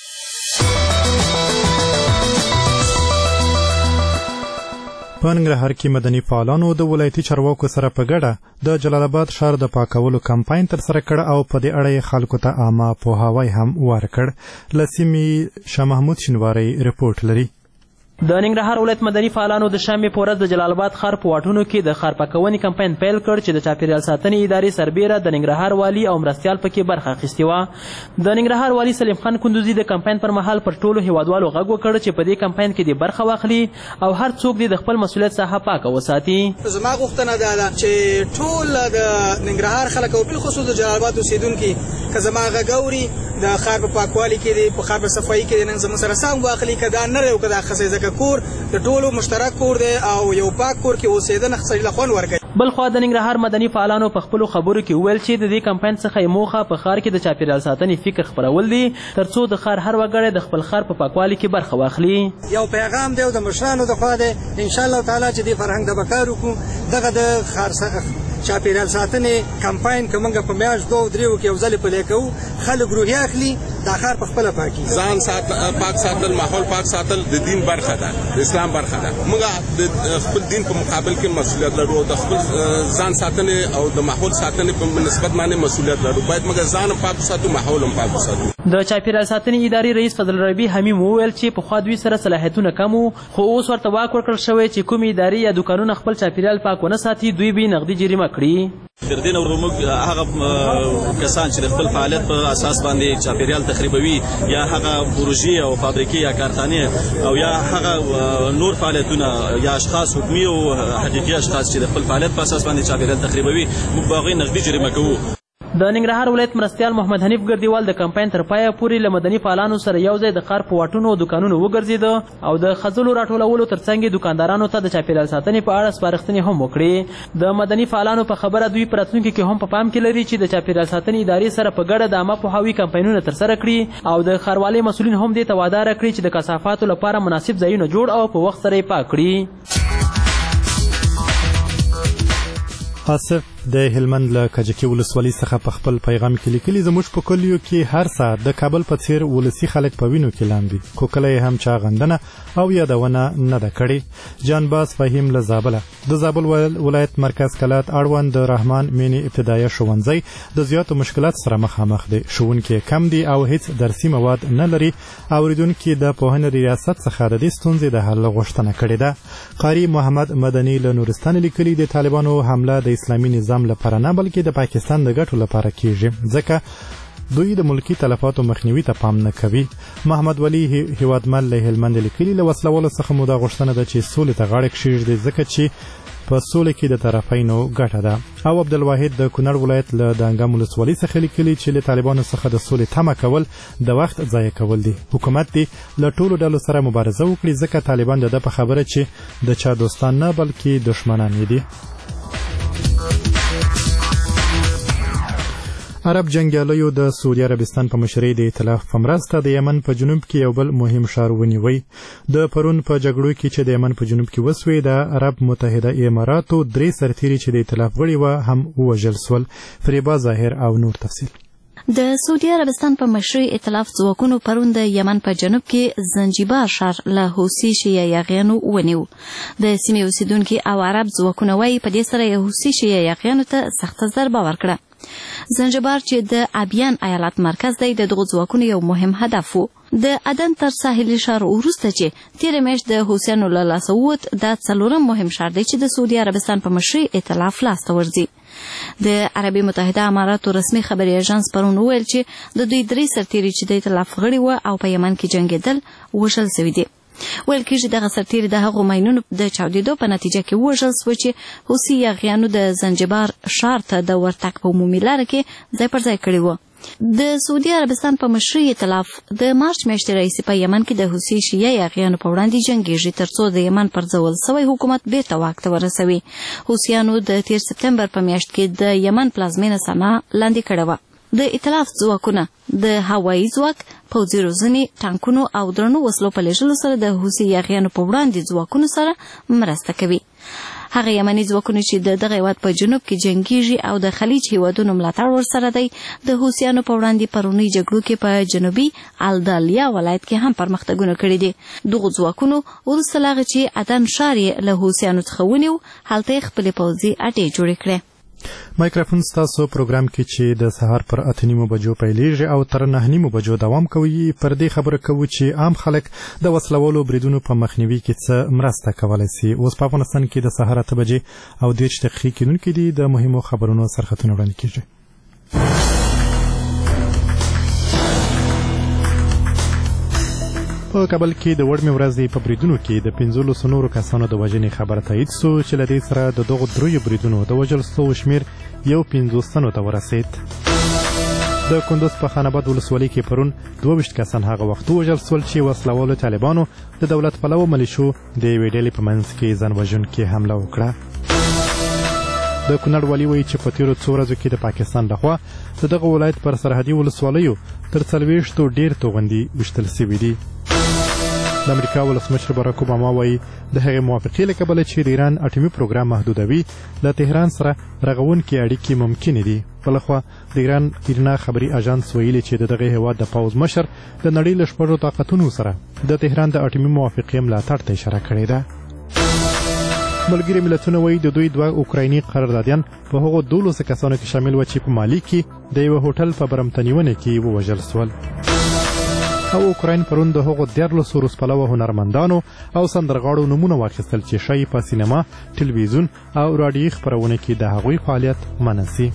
په ننګرهار کې مدني فعالانو د ولایتي چارواکو سره په ګډه د جلال آباد ښار د پاکولو کمپاین ترسره کړ او په دې اړه یې خلکو ته عامه پوهاوی هم ورکړ. له سیمې شاه محمود شینواری رپورټ لري. د ننګرهار ولایت مدني فعالانو د شنبې په ورځ د جلال آباد ښار په واټونو کې د ښار پاکونې کمپاین پیل کړ چې د چاپیریال ساتنې ادارې سربیره د ننګرهار والي او مرستیال پکې برخه اخیستې وه. د ننګرهار والي سلیم خان کندوزي د کمپاین پر مهال پر ټولو هیوادوالو غږ وکړ چې په دې کمپاین کې د برخه واخلي او هر څوک دې د خپل مسؤلیت ساحه پاکه وساتي. زما غوښتنه دا ده چې ټول د ننګرهار خلک او بالخصوص د جلال آباد اوسیدونکي که زما غږ اوري د ښار په پاکوالي کې دی، په ښار په صفایي کې نن زموږ سره سم واخلي، که دا نری او که دا ښځی ځکه کور د ټولو مشترک کور دی او یو پاک کور کې اوسېدنه سړي له خوند ورکوي. بل خوا د ننګرهار مدني فعالانو په خپلو خبرو کې وویل چې د دې کمپاین څخه یې موخه په ښار کې د چاپیریال ساتنې فکر خپرول دي تر څو د ښار هر وګړی د خپل ښار په پاکوالي کې برخه واخلي. یو پیغام دی او د مشرانو د خوا دی انشاءالله تعالی چې دې فرهنګ د بکار وکړو. دغه د ښار چاپیریال ساتنې کمپاین که موږ په میاشت دوه درېو کې یو ځلې پلی کوو، خلک روحیه اخلي، دا ښار په خپله پاکي. ځان سات پاک ساتل، ماحول پاک ساتل د دین برخه ده، د اسلام برخه ده. موږ د خپل دین په مقابل کې مسؤلیت لرو، د خپل ځان ساتنې او د ماحول ساتنې په نسبت باندې مسؤلیت لرو. باید موږ ځان پاک وساتو، ماحول هم پاک وساتو. د چاپیریال ساتنې ادارې رئیس فضل ربی حمیم وویل چې پخوا دوی سره صلاحیتونه کم وو، خو اوس ورته واک ورکړل شوی چې کومې ادارې یا دوکانونه خپل چاپیریال پاک ونه ساتي دوی به نغدي جریمه کړي. تر دې نو موږ هغه کسان چې د خپل فعالیت په اساس باندې چاپیریال تخریبوي یا هغه پروژې او فابریکې یا کارخانې او یا هغه نور فعالیتونه یا اشخاص حکومي او حقیقي اشخاص چې د خپل فعالیت په اساس باندې چاپیریال تخریبوي موږ به هغوی نغدي جریمه کوو. د ننګرهار ولایت مرستیال محمد حنیف ګردیوال د کمپاین تر پایه پورې له مدني فعالانو سره یو ځای د ښار په واټونو او دوکانونو وګرځېده او د خځلو راټولولو تر څنګ یې دوکاندارانو ته د چاپیریال ساتنې په اړه سپارښتنې هم وکړې. د مدني فعالانو په خبره دوی په راتلونکي کې هم په پام کې لري چې د چاپیریال ساتنې ادارې سره په ګډه د عامه پوهاوي کمپاینونه ترسره کړي او د ښاروالۍ مسؤلین هم دې ته وعده راکړي چې د کثافاتو لپاره مناسب ځایونه جوړ او په وخت سره یې پاک کړي. آصف د هلمند له کجکي ولسوالۍ څخه په خپل پیغام کې لیکلي زموږ په کلیو کې هر ساعت د کابل په څیر ولسي خلک په وینو کې لاندې خو کله یې هم چا غندنه او یادونه نه ده کړې. جانباز فهیم له زابله د زابل ولایت مرکز کلات اړوند د رحمان مینی ابتدایه ښوونځی د زیاتو مشکلات سره مخامخ دی. ښوونکي کم دي او هیڅ درسي مواد نه لري. اوریدونکي د پوهنې ریاست څخه د دې ستونزې د حل غوښتنه کړې ده. قاری محمد مدني له نورستان لیکلي د طالبانو حمله د اسلامي نظام لپاره نه بلکې د پاکستان د ګټو لپاره کیږي ځکه دوی د ملکی تلفاتو مخنیوي ته پام نه کوي. محمد ولی هیوادمل له هلمند لیکلي له وسلوالو څخه مو دا غوښتنه ده چې سولې ته غاړه کښیږدي ځکه چې په سولې کې د طرفینو ګټه ده. او عبدالواحد د کونړ ولایت له دانګام ولسوالۍ څخه لیکلي چې له طالبانو څخه د سولې تمه کول د وخت ضایع کول دي. حکومت دې له ټولو ډلو سره مبارزه وکړي ځکه طالبان د ده په خبره چې د چا دوستان نه بلکې دشمنان یې دي. عرب جنګیالیو د سعودي عربستان په مشرۍ د ائتلاف په مرسته د یمن په جنوب کې یو بل مهم ښار ونیوی. د پرون په جګړو کې چې د یمن په جنوب کې وسوې د عرب متحده اماراتو درې سرتیري چې د ائتلاف غړي وه هم ووژل سول. فریبا ظاهر او نور تفصیل. د سعودي عربستان په مشرۍ ائتلاف ځواکونو پرون د یمن په جنوب کې زنجبار ښار له حوثي شیعه یاغیانو ونیو. د سیمې اوسیدونکي او عرب ځواکونه وایي په دې سره یې حوثي شیعه یاغیانو ته سخته ضربه ورکړه. زنجبار چې د ابیان ایالت مرکز دی د دغو ځواکونو یو مهم هدف و. د عدن تر ساحلي ښار وروسته چې تېره میاشت د حوثیانو له لاسه ووت دا څلورم مهم ښار دی چې د سعودي عربستان په مشرۍ ائتلاف لاسته ورځي. د عربي متحده اماراتو رسمي خبري اژانس پرون وویل چې د دوی درې سرتیري چې د ائتلاف غړي وه او په یمن کې جنګېدل وژل سوي دي. ویل کېږي دغه سرتیري د هغو ماینونو د چاودېدو په نتیجه کې وژل سوه چې حوثي یاغیانو د زنجبار ښار ته د ورتګ په عمومي لاره کې ځای پر ځای کړي وه. د سعودي عربستان په مشرۍ ائتلاف د مارچ میاشتې راهیسې په یمن کې د حوثي شیعه یاغیانو په وړاندې جنګېږي ترڅو د یمن پرځول سوی حکومت بیرته واک ته ورسوي. حوثیانو د تیر سپتمبر په میاشت کې د یمن پلازمینه صنعا لاندې کړې وه. د ائتلاف ځواکونه د هوایي ځواک، پوځي روزنې، ټانکونو او درنو وسلو په لیږلو سره د حوثي یاغیانو په وړاندې ځواکونو سره مرسته کوي. هغه یمني ځواکونه چې د دغه هیواد په جنوب کې جنګیږي او د خلیج هیوادونو ملاتړ ورسره دی، د حوثیانو په وړاندې پرونی جګړو کې په جنوبي الدالیا ولایت کې هم پرمختګونه کړي دي. دغه ځواکونو وروسته له هغه چې عدن ښار یې له حوثیانو څخه ونیو، هلته یې خپلې پوځي اډې جوړې کړې. مایکروفون ستاسو پروګرام کې چې د سهار پر اته نیمو بجو پیلېږي او تر نهه نیمو بجو دوام کوي، پر دې خبره کوو چې عام خلک د وسلوالو بریدونو په مخنیوي کې څه مرسته کولی سي. اوس په افغانستان کې د سهار اته بجې او دېرش دقیقې کېدونکې دي. د مهمو خبرونو سرخطونه وړاندې کېږي. په کابل کې د وړمې ورځې په بریدونو کې د پنځلسو نورو کسانو د وژنې خبر تایید سو چې له دې سره د دغو دریو بریدونو د وژل سوو شمېر یو پنځوس تنو ته ورسېد. د کندوز په خان آباد ولسوالۍ کې پرون دوه ویشت کسان هغه وخت ووژل سول چې وسلوالو طالبانو د دولت پلوه ملیشو د یوې ډلې په منځ کې ځان وژونکې حمله وکړه. د کونړ والي وایي چې په تېرو څو ورځو کې د پاکستان لخوا د دغه ولایت پر سرحدي ولسوالیو تر څلوېښتو ډېر توغندي ویشتل سوي دي. د امریکا ولسمشر باراک اوباما وایي د هغې موافقې له کبله چې د ایران اټومي پروګرام محدودوي، له تهران سره رغونکې اړیکې ممکنې دي. بلخوا د ایران ایرنا خبري اژانس ویلي چې د دغه هیواد د پوځ مشر د نړۍ له شپږو طاقتونو سره د تهران د اټومي موافقې ملاتړ ته اشاره کړې ده. ملګري ملتونه وایي د دوی دوه اوکرایني قراردادیان په هغو دولسو کسانو کې شامل و چې په مالي کې د یوه هوټل په برمتنیونه کې ووژل سول. او اوکراین پرون د هغو دیارلسو روسپلوه هنرمندانو او سندرغاړو نومونه واخیستل چې ښایي په سینما، تلویزیون او راډیوي خپرونه کې د هغوی فعالیت منع سي.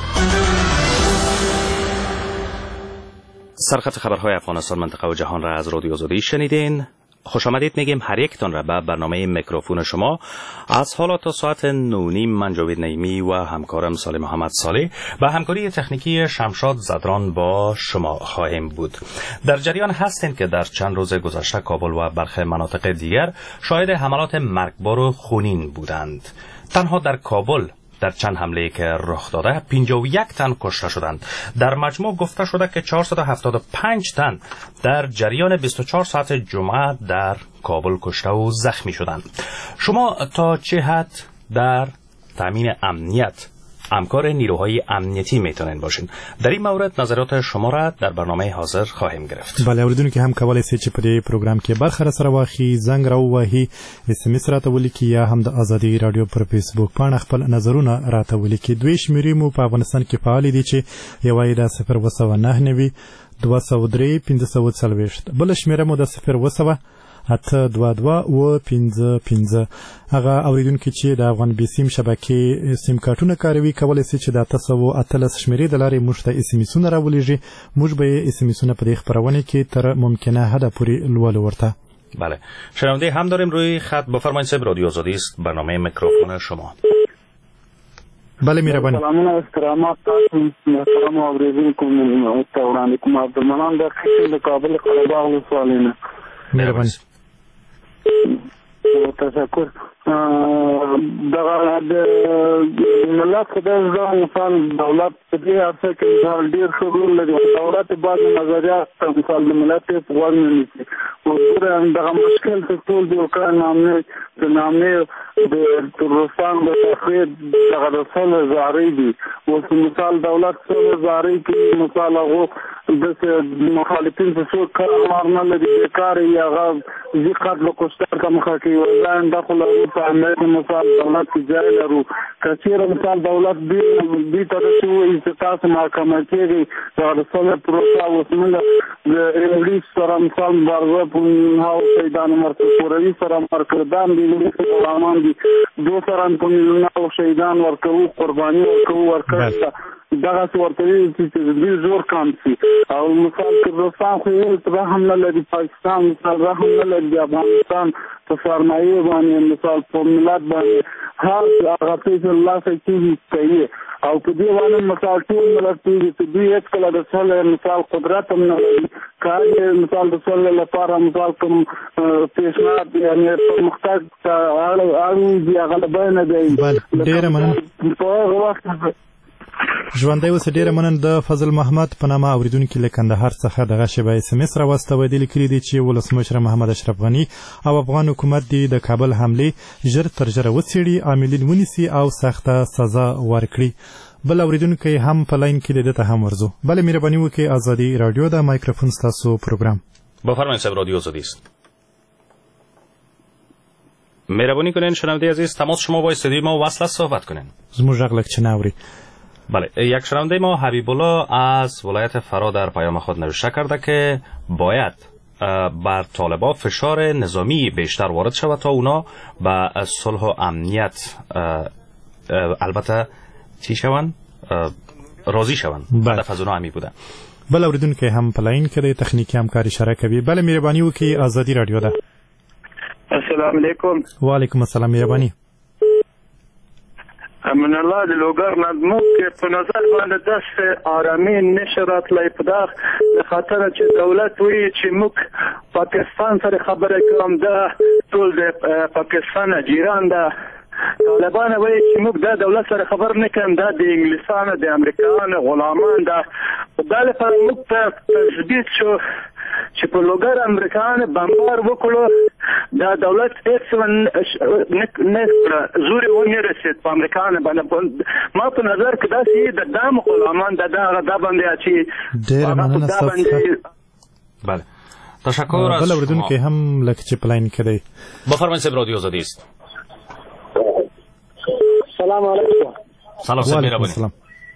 سرخط خبرهای افغانستان، منطقه و جهان را از رادیو آزادی شنیدین. خوش آمدید میگیم هر یکتان را به برنامه میکروفون شما. از حالا تا ساعت نو نیم من جاوید نعیمی و همکارم صالح محمد صالح با همکاری تکنیکی شمشاد زدران با شما خواهیم بود. در جریان هستیم که در چند روز گذشته کابل و برخی مناطق دیگر شاهد حملات مرگبار و خونین بودند. تنها در کابل در چند حمله که رخ داده پنجاه و یک تن کشته شدند. در مجموع گفته شده که چهارصد و هفتاد و پنج تن در جریان بیست و چهار ساعت جمعه در کابل کشته و زخمی شدند. شما تا چه حد در تامین امنیت همکار نیروهای امنیتی میتونین باشین؟ در این مورد نظرات شما را در برنامه حاضر خواهیم گرفت. بله، اوریدونکو هم کولای شي چې په دې پروګرام کې برخه را سره واخلي، زنګ راووهي، اس ام اس راته ولیکي یا هم د ازادي رادیو پر فیسبوک باندې خپل نظرونه راته ولیکي. دوی شمیرې مو په افغانستان کې فعال دي چې یو یې د صفر اوه سوه نهه نوي دوه سوه درې پنځه سوه څلوېښت، بله شمیره مو د صفر اوه سوه اته دوه دوه اوه پنځه پنځه. هغه اوریدونکي چې د افغان بي سیم شبکې سیم کارتونه کاروي کولی شي چې د اته سوه اتلس شمیرې د لارې موږ ته اس ام اسونه راولیږي. موږ به یې اس ام اسونه په دې خپرونه کې تر ممکنه حده پورې لولو ورته. بله، شنونده هم داریم روی خط. بفرمایید صاحب، رادیو آزادی است، برنامه میکروفون شما. بله، مهرباني. سلامونه استرامات تاسو محترم اوریدونکو ته وړاندې کوم. عبدالمنان د خیشن د کابل قره باغ ولسوالۍ نه. مهرباني. تشکر. دغه د ملت خدای ځان مثال دولت په دې عرصه کې مثال ډېر ښه رول لري. دولت بعض نظریات مثال د ملت په غوږ نه نیسي. او دغه مشکل ته ټول د اوکراین نامې د نامې د روسان د تخریب دغه د سل زارۍ دي. اوس مثال دولت سل زارۍ کې مثال هغه د مخالفین په څو کار مار نه لري، بیکار یې هغه زی قتل و کشتار ته مخه کوي. وزاین دخل په امنیت مثال دولت کې ځای لرو. که چېرې مثال دولت دوی ته داسې ووایي چې تاسو محکمه کېږئ، دغه د صلح پروسه اوس موږ د انګلیس سره مثال مبارزه په هغو شهیدانو مرکز کوروي سره مرکزدان د انګلیس غلامان دي، دو سره په میلیونونو شهیدان ورکوو، قرباني ورکوو، ورکړه دغه ورته ویل چې دوی زور کم شي. او مثال کردستان خو یې رحم نه لري، پاکستان مثال رحم نه لري، د افغانستان په سرمایې باندې مثال په ملت باندې هر هغه څه چې الله ته کېږي کوي. او په دې باندې مثال ټول ملتونه چې دوی هیڅ کله د څل مثال قدرت هم نه لري کار مثال د څل لپاره مثال کوم پیشنهاد یعنی پرمختګ ته اړ دي غلبه نه دی ډېره مننه په وخت ژوندی اوس ډېره مننه د فضل محمد په نامه اورېدونکي له کندهار څخه دغه شیبه اس ام اس راواستوی دی لیکلي دي چې ولسمشر محمد اشرف غني او افغان حکومت دې د کابل حملې ژر تر ژره وڅېړي عاملین ونیسي او سخته سزا ورکړي بل اورېدونکی هم په لاین کې دی ده ته هم ورځو بله مهرباني وکړئ ازادي راډیو د مایکروفون ستاسو پروګرام بفرمایید صاحب رادیو آزادی است. مهربانی کنین شنونده عزیز تماس شما با استودیوی ما وصل است صحبت کنین. زموږ غږ لږ چې نه اوري. بله یک شنونده ما حبیب الله از ولایت فرا در پیام خود نوشته کرده که باید بر طالبان فشار نظامی بیشتر وارد شود تا اونا به صلح و امنیت البته چی شوند راضی شوند. هدف از اونا همی بوده. بله اوریدونکي هم په لاین کې د تخنیکي همکاري اشاره کوي. بله مهرباني وکړئ ازادي راډیو ده. السلام علیکم. وعلیکم السلام مهرباني. من الله د لوګر نظمو کې په نظر باندې داسې آرامي نشه راتلی په دغه د خاطر چې دولت وایي چې موږ پاکستان سره خبره کوم دا ټول د پاکستان جیران ده طالبان وایي چې موږ دا دولت سره خبر نه کوم دا د انګلیسانو د امریکایانو غلامان ده دا لپاره موږ ته تثبیت شو چې په لوګر امریکایانو بمبار وکړو دا دولت هیڅ نه زوري ونه رسید په امریکایانو باندې ما په نظر کې دا چې د دام غلامان د دا دا باندې چې ډېر مننه تاسو. بله تشکر از بله اوریدونکي هم لکه چې پلاین کړی. بفرمایید صاحب رادیو آزادی است. سلام علیکم. سلام صاحب مهرباني.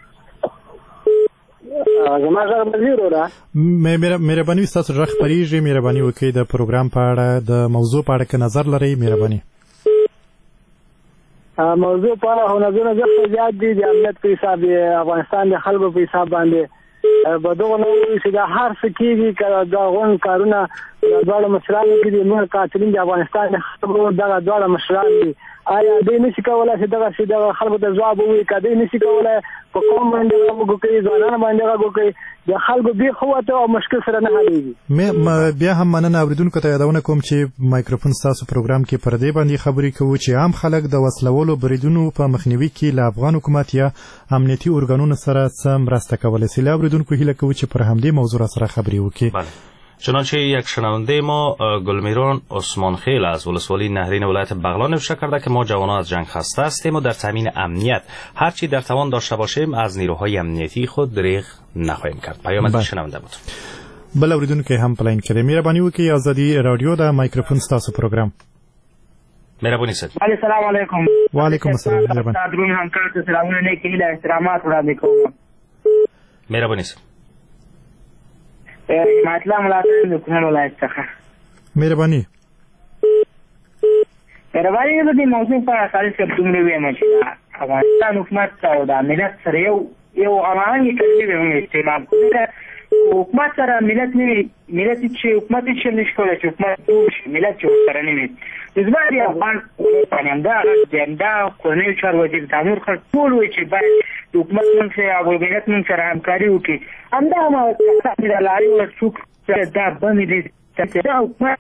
زما غږ مزیرو ده. مهرباني ستاسو غږ خپریږي مهرباني وکړئ د پروګرام په اړه د موضوع په اړه که نظر لرئ مهرباني. موضوع په اړه نظرونه زیات زیات دي د امنیت په حساب افغانستان د خلکو په حساب باندې به دغه نو چې دا هر څه کېږي که دا غون کارونه د دواړو مشرانو کې دي موږ قاتلین د افغانستان د خلکو دغه دواړه مشران دي آیا دوی نشي کولی چې دغه چې دغه خلکو ته ځواب ووایي که دوی نشي کولی په قوم باندې غږ وکړي ځوانانو باندې غږ وکړي د خلکو بې قوته او مشکل سره نه حلېږي. بیا هم مننه اورېدونکو ته یادونه کوم چې مایکروفون ستاسو پروګرام کې پر دې باندې خبرې کوو چې عام خلک د وسلولو بریدونو په مخنیوي کې له افغان حکومت یا امنیتي ارګانونو سره څه مرسته کولی سي. له اورېدونکو هیله کوو چې پر همدې موضوع را سره خبرې وکړي. چنانچه یک شنونده ما گلمیران عثمان خیل از ولسوالی نهرین ولایت بغلان نوشته کرده که ما جوانان از جنگ خسته هستیم و در تامین امنیت هرچی در توان داشته باشیم از نیروهای امنیتی خود دریغ نخواهیم کرد. پیام از شنونده بود. بل اوریدونکو هم پلاین کړی. مهرباني وکړئ ازادي راډیو د مایکروفون ستاسو پروګرام. مهرباني صاحب. السلام علیکم. وعلیکم السلام. مهرباني. درون همکار ته سلامونه نه کېږي احترامات وړاندې کوم. مهرباني صاحب. مطلب ملاتړ د کونړ ولایت څخه. مهرباني. مهرباني د دې موضوع په اړه خالص دومره وایم چې افغانستان حکومت او د ملت سره یو یو اماني کړي استعمال کوي. حکومت سره ملت نه ملت چې حکومت چې نشکوله چې حکومت ملت چې سره نه وي زما دی افغان پنځمدا جندا کورنۍ چار وزیر تامور خپل ټول وی چې باید حکومت من سره او ملت من سره همکاري وکړي. همدا ما د لاري ور څوک دا باندې دي چې دا حکومت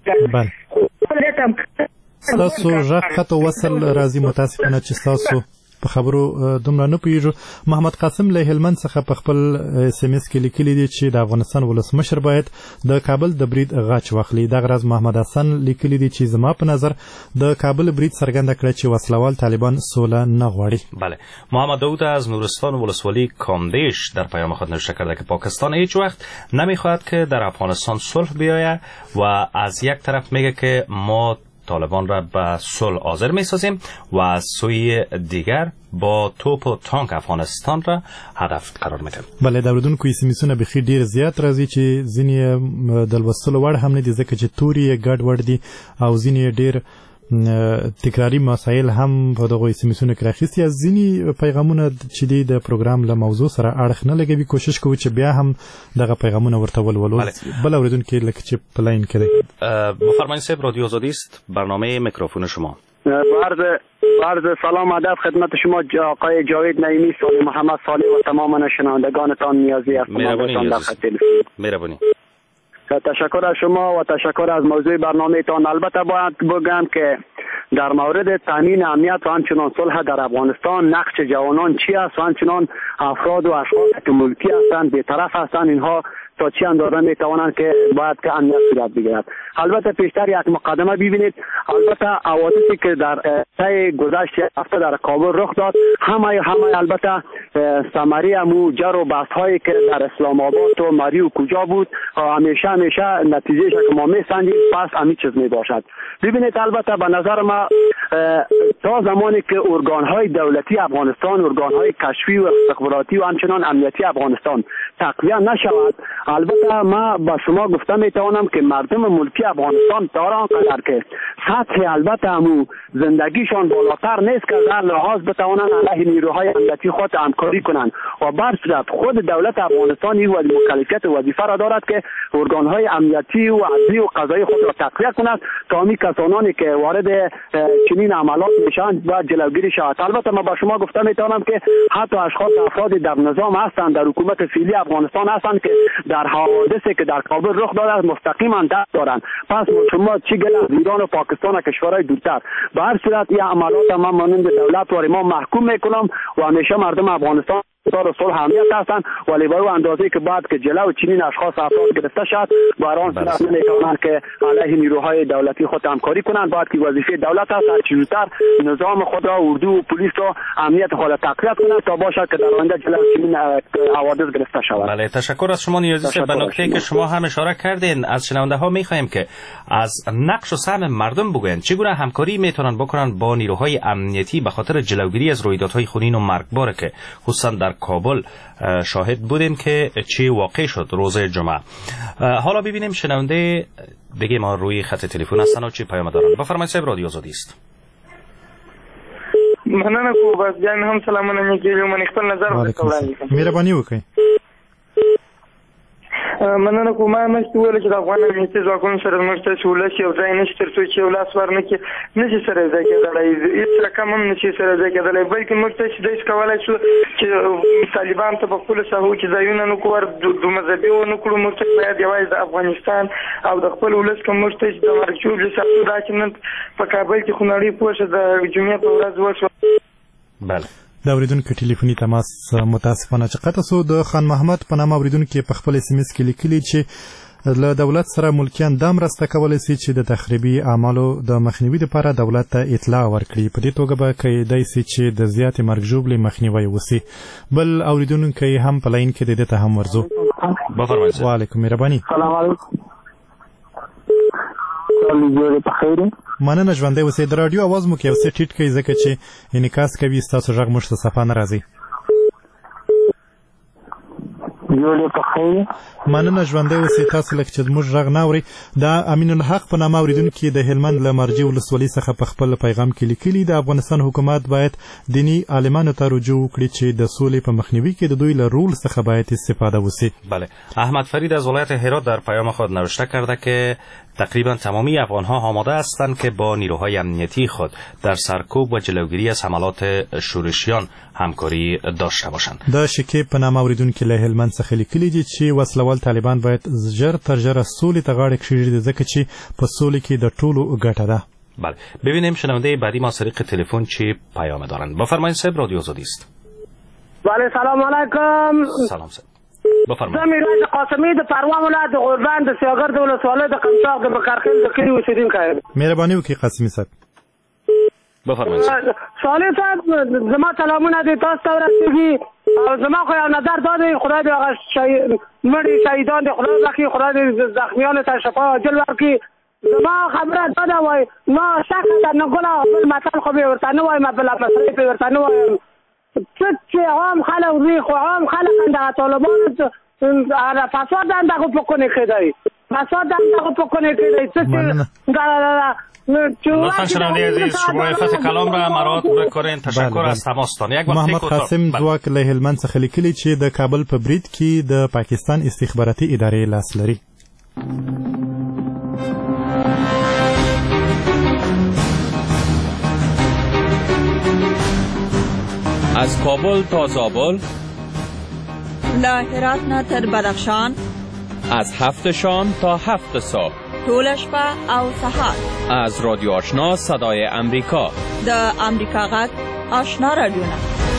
ستاسو غږ قطع وصل راځي متاسفانه چې ستاسو په خبرو دومره نه پوهېږو. محمد قاسم له هلمند څخه په خپل اس ام اس کې لیکلي دي چې د افغانستان ولسمشر باید د کابل د برید غچ واخلي. دغه ورځ محمد حسن لیکلي دي چې زما په نظر د کابل برید څرګنده کړه چې وسلوال طالبان سوله نه غواړي. بله محمد داود از نورستان ولسوالی کامدیش در پیام خود نوشته کرده که پاکستان هیچ وقت نمیخواهد که در افغانستان صلح بیاید و از یک طرف میگه که ما طالبان را به صلح حاضر می‌سازیم و از سوی دیگر با توپ و تانک افغانستان را هدف قرار میدیم. بله د اوریدونکو اسمسونه بخیر ډیر زیات راځي چې ځینې د لوستلو وړ هم نه دي ځکه چې توري ګډ وړ دي او ځینې ډیر تکراری مسایل هم په دغه اسمسونه کې راخستي. از ځینې پیغامونه چې دی د پروګرام له موضوع سره اړخ نه لګوي کوشش کوو چې بیا هم دغه پیغامونه ورته ولولو. بل اوریدونکو لکه چې پلاین کړي. بفرمایید صاحب رادیو آزادی است برنامه میکروفون شما. عرض عرض سلام ادب خدمت شما آقای جاوید نعیمی، صالح محمد صالح و تمام شنوندگانتان نیازی هستم. مهربانی. تشکر از شما و تشکر از موضوع برنامه تان. البته باید بگم که در مورد تامین امنیت و همچنان صلح در افغانستان نقش جوانان چی است و همچنان افراد و اشخاص که ملکی هستند بی‌طرف هستند اینها تا چه اندازه میتوانند که باید که امنیت صورت بگیرد. البته پیشتر یک مقدمه ببینید. البته حوادثی که در طی گذشت هفته در کابل رخ داد همه همه البته ثمره امو جر و بحث هایی که در اسلام آباد و مری و کجا بود همیشه همیشه نتیجهش که ما میسنجیم پس همین چیز میباشد. ببینید البته به نظر ما تا زمانی که ارگان های دولتی افغانستان، ارگان های کشفی و استخباراتی و همچنان امنیتی افغانستان تقویت نشود، البته ما با شما گفته میتوانم که مردم ملکی افغانستان دارن آنقدر که سطح البته همو زندگیشان بالاتر نیست که در لحاظ بتوانند علیه نیروهای امنیتی خود همکاری کنند و بر صورت خود دولت افغانستان این مکلفیت و وظیفه را دارد که ارگانهای امنیتی و عدلی و قضایی خود را تقویت کند تا می کسانی که وارد چنین عملات میشن و جلوگیری شود. البته ما با شما گفته میتوانم که حتی اشخاص افرادی در نظام هستند، در حکومت فعلی افغانستان هستند که در حوادثی که در کابل رخ داده مستقیما دست دارند. پس شما چی گله از ایران و پاکستان و کشورهای دورتر به هر صورت این عملات ما مانند دولت و ما محکوم میکنم و همیشه مردم افغانستان دار صلح امنیت هستند، ولی به اندازه‌ای که بعد که جلو چنین اشخاص افراد گرفته شد باران صورت نمی‌توانند که علیه نیروهای دولتی خود همکاری کنند. بعد که وظیفه دولت است هر چیز زودتر نظام خود را، اردو و پلیس را، امنیت خود را تقویت کنند تا باشد که در آینده جلو چنین حوادث گرفته شود. بله، تشکر از شما نیازی به نکته که شما هم اشاره کردین. از شنونده ها می‌خوایم که از نقش و سهم مردم بگویند چگونه همکاری میتونن بکنن با نیروهای امنیتی به خاطر جلوگیری از رویدادهای خونین و مرگبار که خصوصا در کابل شاهد بودیم که چی واقع شد روز جمعه. حالا ببینیم شنونده دیگه ما روی خط تلفن هستن و چی پیام دارن. بفرمایید صاحب، رادیو آزادی است. مننه کو بس جان هم سلامونه میکیږي من خپل نظر وکړم. مهرباني وکړئ. مننه کوم. ما مشته ویل چې د افغان امنیتي ځواکونو سره موږ ته ولس یو ځای نشي تر څو چې ولاس ورنه کې نشي سره ځای کېدلی، هېڅ رقم هم نشي سره ځای کېدلی، بلکې موږ ته چې داسې کولی شو چې طالبان ته په خپلو ساحو کې ځایونه نه کړو، دو مذهبي ونه کړو. موږ ته باید یوازې د افغانستان او د خپل ولس که موږ ته چې د مرګ ژوبلې ساتو دا چې نن په کابل کې خو نړۍ پوه شه د جمعې په ورځ وشوه. بله، د اوریدونکو ټلیفوني تماس متاسفانه چې قطع سو. د خان محمد په نامه اوریدونکو په خپل اس ام اس کې لیکلي چې له دولت سره ملکیان دا مرسته کولی شي چې د تخریبي اعمالو د مخنیوي لپاره دولت ته اطلاع ورکړي. په دې توګه به کیدای شي چې د زیاتې مرګ ژوبلې مخنیوی وشي. بل اوریدونکو هم په لاین کې د دې ته هم ورځو. بفرمایئ. وعلیکم مهرباني. سلام علیکم. جوړ په خیر. مننه ژوندۍ اوسئ. د رادیو اواز مو کې یو څه ټیټ کړئ ځکه چې انعکاس کوي، ستاسو غږ موږ ته صفا نه راځي. جوړ په خیر. مننه ژوندۍ اوسئ. تاسو لکه چې موږ غږ نه اورئ. دا امین الحق په نامه اوریدونکي د هلمند له مرجې ولسوالۍ څخه په خپل پیغام کې لیکلي د افغانستان حکومت باید دیني عالمانو ته رجوع وکړي چې د سولې په مخنیوي کې د دوی له رول څخه باید استفاده وشي. بله، احمد فرید از ولایت هرات در پیام خود نوشته کرده که تقریبا تمامی افغانها آماده هستند که با نیروهای امنیتی خود در سرکوب و جلوگیری از حملات شورشیان همکاری داشته باشند. دا شکیب په نامه اوریدونکي له هلمند څخه لیکلي دي چې وسلوال طالبان باید ژر تر ژره سولې ته غاړه کښیږدي ځکه چې په سولې کې د ټولو ګټه ده. بله، ببینیم شنونده بعدی ما طریق تلفن چی پیام دارند. بفرمایید صاحب، رادیو آزادی است. بله، سلام علیکم. سلام صاحب، بفرمایید. زه میراج قاسمی د پروان ولایت د غوربند د سیاګر د ولسوالۍ د قمچاق د بکرخیل د کلي اوسېدونکی یم. مهرباني وکړئ قاسمي صاحب. بفرمایید. صالح صاحب، زما سلامونه دي تاسو ته ورسېږي. زما خو یو نظر دا دی، خدای دې هغه مړي شهیدان دې خدای وکړي، خدای دې زخمیانو ته شفا عاجل ورکړي. زما خبره دا ده وای ما شک ده نه ګله خپل متل خو به ورته نه وایم، بله مسلې به ورته نه وایم. څه چې عام خلک وي خو عام خلک دغه طالبانو فساد دغه په کونه کېدی، فساد دغه په کونه کېدی. څه چې لطفا شنونده عزیز شما خط کلام را مراد بکنین. تشکر از تماستان. یک وقتی محمد قاسم ځواک له هلمند څخه لیکلي چې د کابل په برید کې د پاکستان استخباراتي ادارې لاس لري. از کابل تا زابل، له هرات نه تر بدخشان، از هفت شام تا هفت صبح، ټوله شپه او سهار. از رادیو آشنا صدای امریکا، د امریکا غږ آشنا رادیوونه.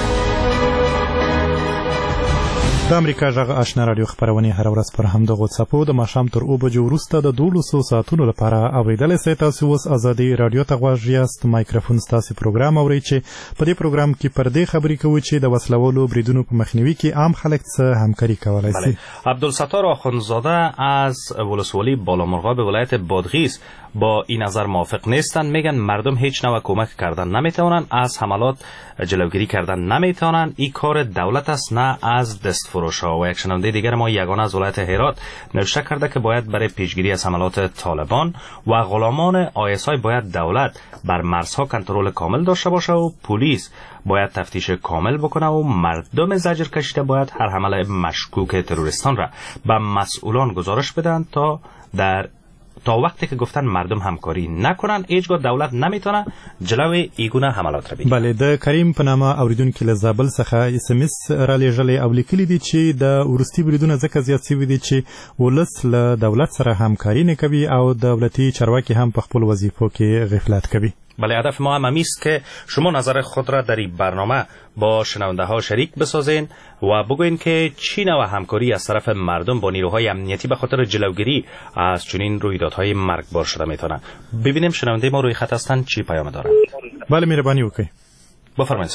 د امریکا غږ آشنا رادیو خبرونه هر ورځ پر همدغه څپو د ماښام تر اوه بجو وروسته د دولسو ساعتونو لپاره اوریدلی سئ. تاسو اوس ازادي رادیو ته غوږ یاست. مایکروفون ستاسو پروګرام اورئ چې په دې پروګرام کې پر دې خبرې کوو چې د وسلوالو بریدونو په مخنیوي کې عام خلک څه همکاري کولی شي. عبدالستار آخوندزاده از ولسوالی بالامرغاب ولایت بادغیس با این نظر موافق نیستند. میگن مردم هیچ نوع کمک کردن نمیتونن، از حملات جلوگیری کردن نمیتونن. این کار دولت است نه از دست فروش ها. و یک شنونده دیگر ما یگانه از ولایت هرات نوشته کرده که باید برای پیشگیری از حملات طالبان و غلامان آی اس آی باید دولت بر مرزها کنترل کامل داشته باشه و پلیس باید تفتیش کامل بکنه و مردم زجر کشیده باید هر حمله مشکوک تروریستان را به مسئولان گزارش بدن تا در تا وقتی که گفتن مردم همکاری نکنن هیچگاه دولت نمیتونه جلوی ایگونه حملات را بگیره. بله، د کریم په نامه اوریدونکي له زابل څخه اس ام اس را لېږلی او لیکلي دي چې د وروستي بریدونه ځکه زیات شوي دي چې ولس له دولت سره همکاري نه کوي او دولتي چارواکي هم په خپل وظیفو کې غفلت کوي. بله، هدف ما هم است که شما نظر خود را در این برنامه با شنونده ها شریک بسازین و بگوین که چی نوع همکاری از طرف مردم با نیروهای امنیتی به خاطر جلوگیری از چنین رویدادهای مرگبار شده میتونه. ببینیم شنونده ما روی خط هستن چی پیام دارند. بله، مهربانی وکړئ. بفرمایید.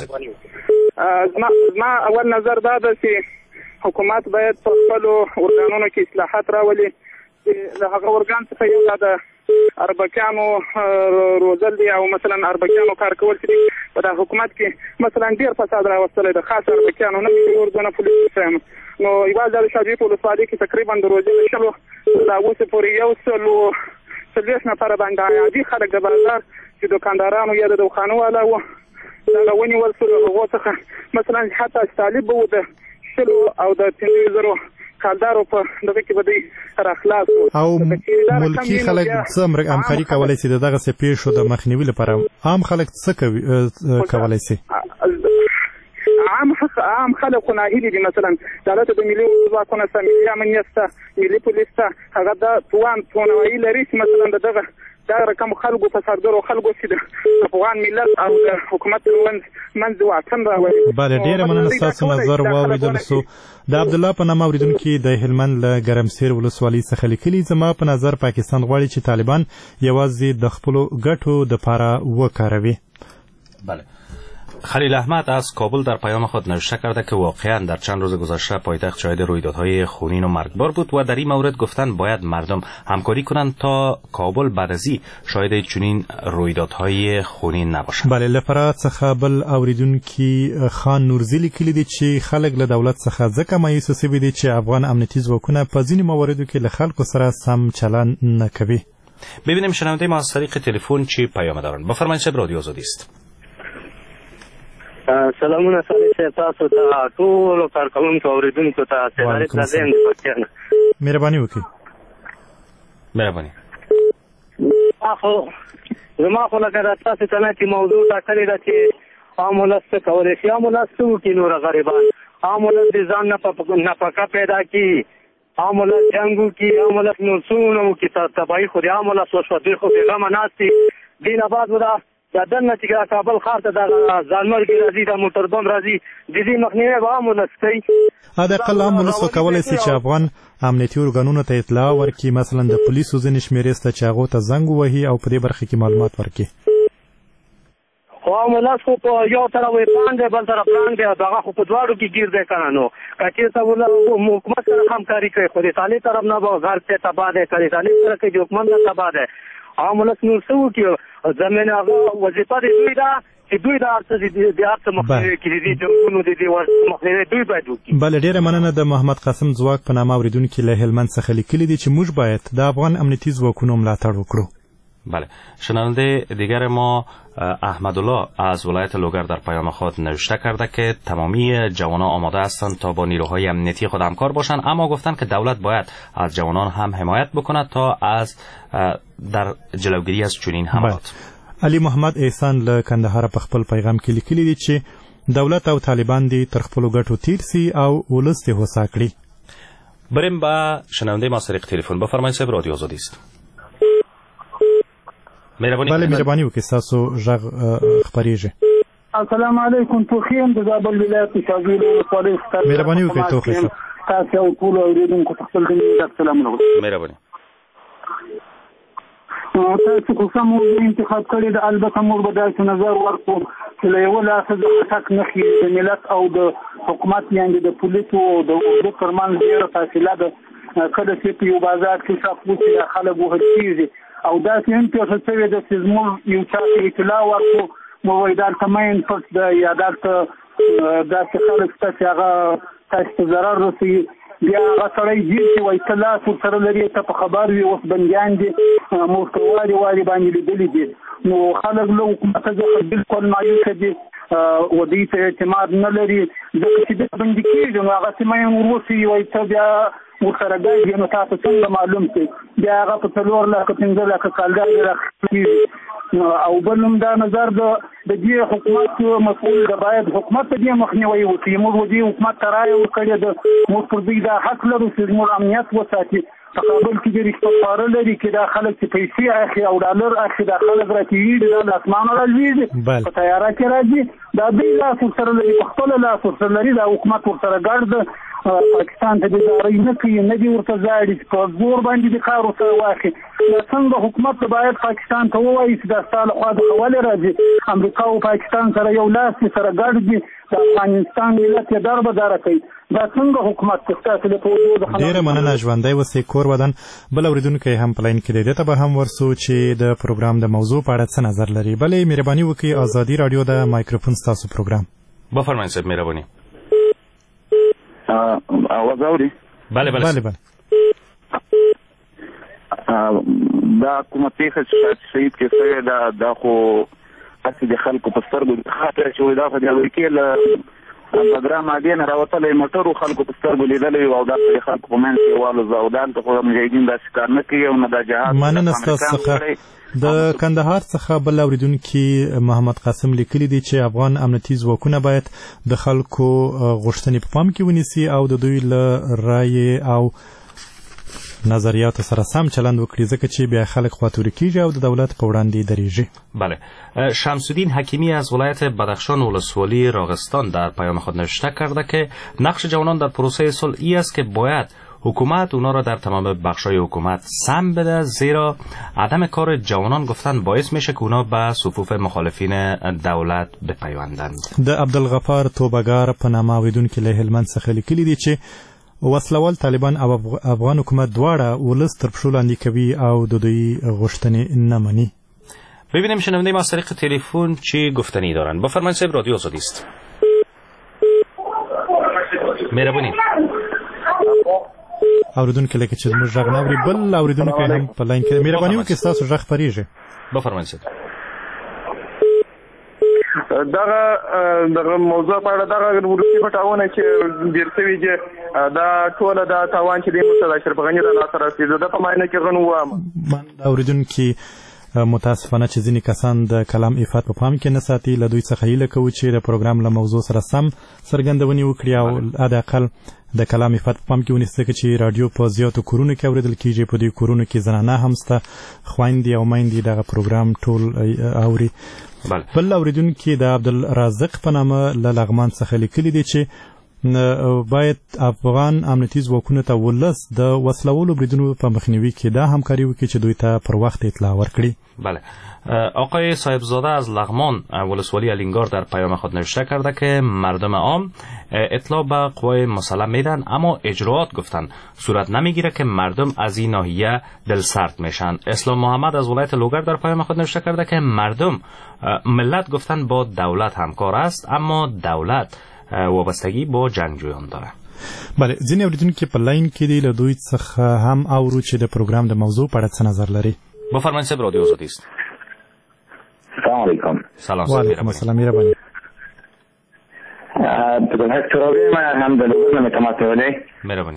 ما اول نظر دا ده چې حکومت باید په خپلو ارګانونو کې اصلاحات راولي. له هغه ارګان څخه یو دا اربکیانو روزل دی او مثلا اربکیانو کار کول چې په د حکومت کې مثلا ډیر فساد راوستلی د خاص اربکیانو نه چې اردن پولیس هم نو یوازې د شاجوی په ولسوالۍ کې تقریبا د روزل شلو دا اوس پورې یو سلو څلوېښت نفره باندې عادي خلک د بازار چې دوکاندارانو یا د دوخانو والا وو دا ونیول شول. هغو څخه مثلا حتی طالب وو د شلو او د پنځه زرو کالدارو په دغه کې به دوی راخلاص او ملکي خلک څه همکاري کولی شي د دغسې پیښو د مخنیوي لپاره؟ عام خلک څه کولی شي؟ عام عام خلک خو ناهیلي دي. مثلا دولت د ملي ځواکونه شته، ملي امنیت شته، ملي پولیس شته، هغه د توان توانایي لري چې مثلا د دغه دا رقم خلکو فسادګرو خلکو چې د افغان ملت او د حکومت ترمنځ منځ واټن راولي. بله، ډېره مننه ستاسو نظر واورېدل سو. د عبدالله په نامه اورېدونکي د هلمند له ګرمسیر ولسوالۍ څخه لیکلي، زما په نظر پاکستان غواړي چې طالبان یوازې د خپلو ګټو دپاره وکاروي. بله. خلیل احمد از کابل در پیام خود نوشته کرده که واقعا در چند روز گذشته پایتخت شاهد رویدادهای خونین و مرگبار بود و در این مورد گفتن باید مردم همکاری کنند تا کابل بعد از این شاهد چنین رویدادهای خونین نباشد. بله، له فرات څخه بل اوریدونکي خان نورزي لیکلي دي چې خلک له دولت څخه ځکه مایوسه سوي دي چې افغان امنیتي ځواکونه په ځینې مواردو کې له خلکو سره سم چلند نه کوي. ببینیم شنونده ما از طریق تلفن چی پیام دارند. بفرمایید. شب رادیو آزادی است. سلامونه صالح تاسو ته ټول کارکونکو اوریدونکو ته سلام لازم دي پکې. مهرباني وکړئ. مهرباني. اخو زما خو لکه تاسو ته نه چې موضوع ټاکلې ده چې عام ولس څه کولی شي. عام ولس څه وکړي؟ نور غریبان عام ولس د ځان نفقه پیدا کړي، عام ولس جنګ وکړي، عام ولس نور څونه وکړي تباهي خو د عام ولس وشوه. دوی خو بېغمه ناست دي. دې نه بعد به دا دنه چې کابل ښار ته د ځانمرګي راځي، د موټر بم راځي، د دې مخنیوی به عام ولس کوي. حداقل عام ولس کولی شي چې افغان امنیتي ارګانونو ته اطلاع ورکړي، مثلا د پولیسو ځینې شمېرې شته چې هغو ته زنګ ووهي او په دې برخه کې معلومات ورکړي. خو عام ولس خو په یو طرف یې پلان دی، بل طرف پلان دی، دغه خو په دواړو کې ګیر دی که نه. نو که چېرته حکومت سره همکاري کوي خو د طالب طرف نه به غر پې تباه دی، که د طالب سره کوي د حکومت نه تباه دی. عام ولس نور څه وکړي؟ زمین هغه وظیفه د دوی ده چې دوی د هر څه د هر څه مخنیوی کړي، د جنګونو د دې مخنیوی دوی باید وکړي. بله، ډېره مننه. د محمد قاسم ځواک په نامه اورېدونکي له هلمند څخه لیکلي دي چې موږ باید د افغان امنیتي ځواکونو ملاتړ وکړو. بله. شنونده دیگر ما احمدالله از ولایت لوگر در پیام خود نوشته کرده که تمامی جوانان آماده هستند تا با نیروهای امنیتی خود همکار باشند، اما گفتند که دولت باید از جوانان هم حمایت بکند تا از در جلوگیری از چنین حملات. علی محمد احسان له کندهار په خپل پیغام کې لیکلي دي چې دولت او طالبان دې تر خپلو ګټو تیر سي او ولس دې هوسا کړي. بریم با شنونده ما طریق تلفن بفرمایید صاحب رادیو آزادی است. مهرباني بله مهرباني وکړئ ستاسو غږ خپریږي. السلام علیکم توخیم د زابل ولایت شاګیر ولسوالۍ ستاسو مهرباني وکړئ توخیم تاسو او ټول اوریدونکو ته خپل د سلام نو مهرباني. تاسو کوم موضوع انتخاب کړی د البته موږ به داسې نظر ورکړو چې له یو لاسه د خټک نښې د ملت او د حکومت یعنې د پولیسو او د اردو ترمنځ ډېره فاصله ده. کله چې په یو بازار کې شاپ وشي خلک وهل کېږي او داسې هم پېښه شوې ده چې زموږ یو چا ته اطلاع ورکړو مو وایي دلته مین پټ ده یا دلته داسې خلک شته چې هغه تاسو ته ضرر رسوي. بیا هغه سړی ځي چې وایي ته لاس ورسره لرې ته په خبر وي اوس بندیان دي موږ ته وارې وارې باندې لیدلي دي. نو خلک له حکومته څخه بالکل مایوسه دي و دوی ته اعتماد نه لري ځکه چې د بندي کېږي نو هغه سیمه یې وروسي وایي ته بیا ورسره ګډ نو تاسو څنګه معلوم شي بیا هغه په څلور لکه پنځه لکه کالدار راخلي او بل هم دا نظر د دې حکومت مسؤل د باید حکومت ته دې مخنیوي وکړي. موږ دې حکومت ته رایه ورکړې ده موږ پر دوی دا حق لرو چې موږ امنیت وساتي. په کابل کې ډېر استخباره لري چې دا خلک چې پیسې اخلي او ډالر اخلي دا خلک راټیږي دا له اسمانه راځي په طیاره کې راځي دا دوی لاس ورسره لري په خپل لاس ورسره لري دا حکومت ورسره ګډ ده. پاکستان ته د زارۍ نه کوي نه دي ورته زاړي په زور باندې د کار ورسره واخلي. څنګه حکومت باید پاکستان ته ووایي چې دا ستا له خوا د ولې راځي امریکا او پاکستان سره یو لاس سره ګډ دي د افغانستان ملت یې در به داره کوي. دا څنګه حکومت ته ستاسو لپاره ډېره مننه ژوندی اوسئ کور ودان. بل اورېدونکی هم په لاین کې دی دې ته به هم ورسو چې د پروګرام د موضوع په اړه څه نظر لري. بلې مهرباني وکړئ ازادي راډیو د مایکروفون ستاسو پروګرام بفرمایئ صاحب مهرباني. آواز اوري؟ بله بله بله بله. دا کومه پیښه چې شهید کې شوې ده دا خو هسې د خلکو په سترګو خاطر چې وایي دا خو د امریکې له بګرام عادي نه راوتلی موټرو خلکو په سترګو لیدلی او دا د خلکو په منځ کې والوځه او دلته خو مجاهدین داسې کار نه کوي او نه دا جهاد مننه ستاسو څخه. د کندهار څخه بل اوریدونکي محمد قاسم لیکلي دي چې افغان امنیتي ځواکونه باید د خلکو غوښتنې په پام کې ونیسي او د دوی له رایې او نظریاتو سره سم چلند وکړي ځکه چې بیا خلک خواطوري کیږي او د دولت په وړاندې دریږي. بله شمسالدین حکیمی از ولایت بدخشان ولسوالی راغستان در پیام خود نوشته کرده که نقش جوانان در پروسه صلح ای است که باید حکومت اونا را در تمام بخشای حکومت سم بده زیرا عدم کار جوانان گفتن باعث میشه که اونا به صفوف مخالفین دولت بپیوندند. د عبدالغفار توبګار په نامه اوریدونکي له هلمند څخه لیکلي دي چې وسلوال طالبان او افغان حکومت دواړه ولس تر پښو لاندې کوي او د دوی غوښتنې نه مني. ببینیم شنونده ما از طریق تلفن چی گفتنی دارن. بفرمایید صاحب رادیو آزادی است. مهرباني. اوریدونکي لکه چې موږ غږ نه اوري بل اوریدونکي هم په لاین کې مهرباني وکړئ ستاسو غږ خپریږي. بفرمایئ صاحب. دغه دغه موضوع په اړه دغه ورسي پټاونه چې ډیر څه ویږي دا ټول دا تاوان چې د مستر اشرف غنی د لاس رسیدو د په معنی کې غنو وامه من اوریدونکي متاسفانه چې ځینې کسان د کلام افات په پام کې نه ساتي له دوی څخه هیله کوو چې د پروګرام له موضوع سره سم څرګندونې وکړي او حداقل د کلام افات په پام کې ونیسي چې رادیو په زیاتو کورونو کې اورېدل کیږي په دې کورونو کې زنانه هم شته خویندې او میندې دغه پروګرام ټول اوري. بل اوریدونکي د عبدالرازق په نامه له لغمان څخه لیکلي دي چې باید افغان امنیتي ځواکونو ته ولس د وسلوالو بریدونو په مخنیوي کې دا همکاري وکړي چې دوی ته پر وخت اطلاع ورکړي. بله آقای صاحبزاده از لغمان ولسوالی الینگار در پیام خود نوشته کرده که مردم عام اطلاع به قوای مسلح میدن اما اجراات گفتن صورت نمیگیره که مردم از این ناحیه دلسرد میشن. اسلام محمد از ولایت لوگر در پیام خود نوشته کرده که مردم ملت گفتن با دولت همکار است اما دولت وابستگی با جنگجویان داره. بله ځینې اوریدونکي په لاین کې دي له دوی څخه هم اورو چې د پروګرام د موضوع په اړه څه نظر لري. بفرمایئ صاحب رادیو آزادی است. سلام علیکم. سلام و علیکم السلام مهربانی. د پروګرام هم د لوګر نه تماس ولې مهرباني.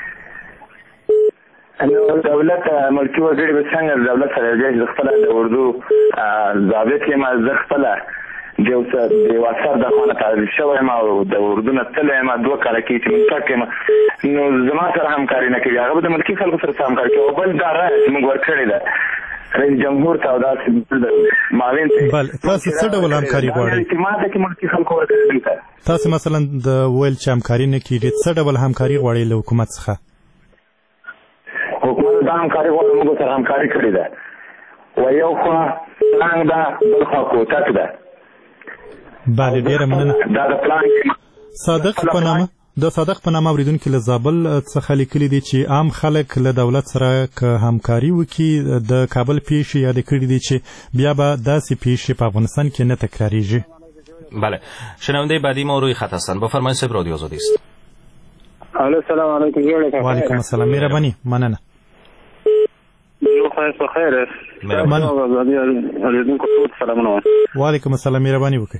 نو دولت ملکی وګړي به څنګه دولت سره د خپل د اردو ضابط کې ما زه خپل د یو څه د یو اثر د خانه تعریف شوی یم او د اردو نه تللی یم دوه کاله کېږي چې موږ تک یم نو زما سره همکاري نه کوي هغه به د ملکي خلکو سره همکاري کوي او بل دا رایه چې موږ ورکړې ده رئیس جمهور ته او داسې معاون ته بل تاسو څه ډول همکاري غواړئ اعتماد کې ملکي خلکو ورکړي ته تاسو مثلا د ویل چې همکاري نه کیږي څه ډول همکاري غواړئ له حکومت څخه حکومت دا همکاري غواړي موږ سره همکاري کړې ده و یو خوا پلان ده بل خوا کوتک ده بله ډېره مننه دا د پلان صادق په نامه د صادق په نامه اوریدونکي له زابل څخه لیکلي دي چې عام خلک له دولت سره که همکاري وکړي د کابل پیښې یادې کړي دي چې بیا به داسې پیښې په افغانستان کې نه تکراریږي. بله شنونده بعدی ما روی خط هستند. بفرمایید صاحب رادیو آزادی است. الو سلام علیکم. و علیکم السلام. مهربانی مننه. جو خیر په خیر مهربانی اوریدونکو ټول سلامونه. و علیکم السلام. مهربانی وکړئ.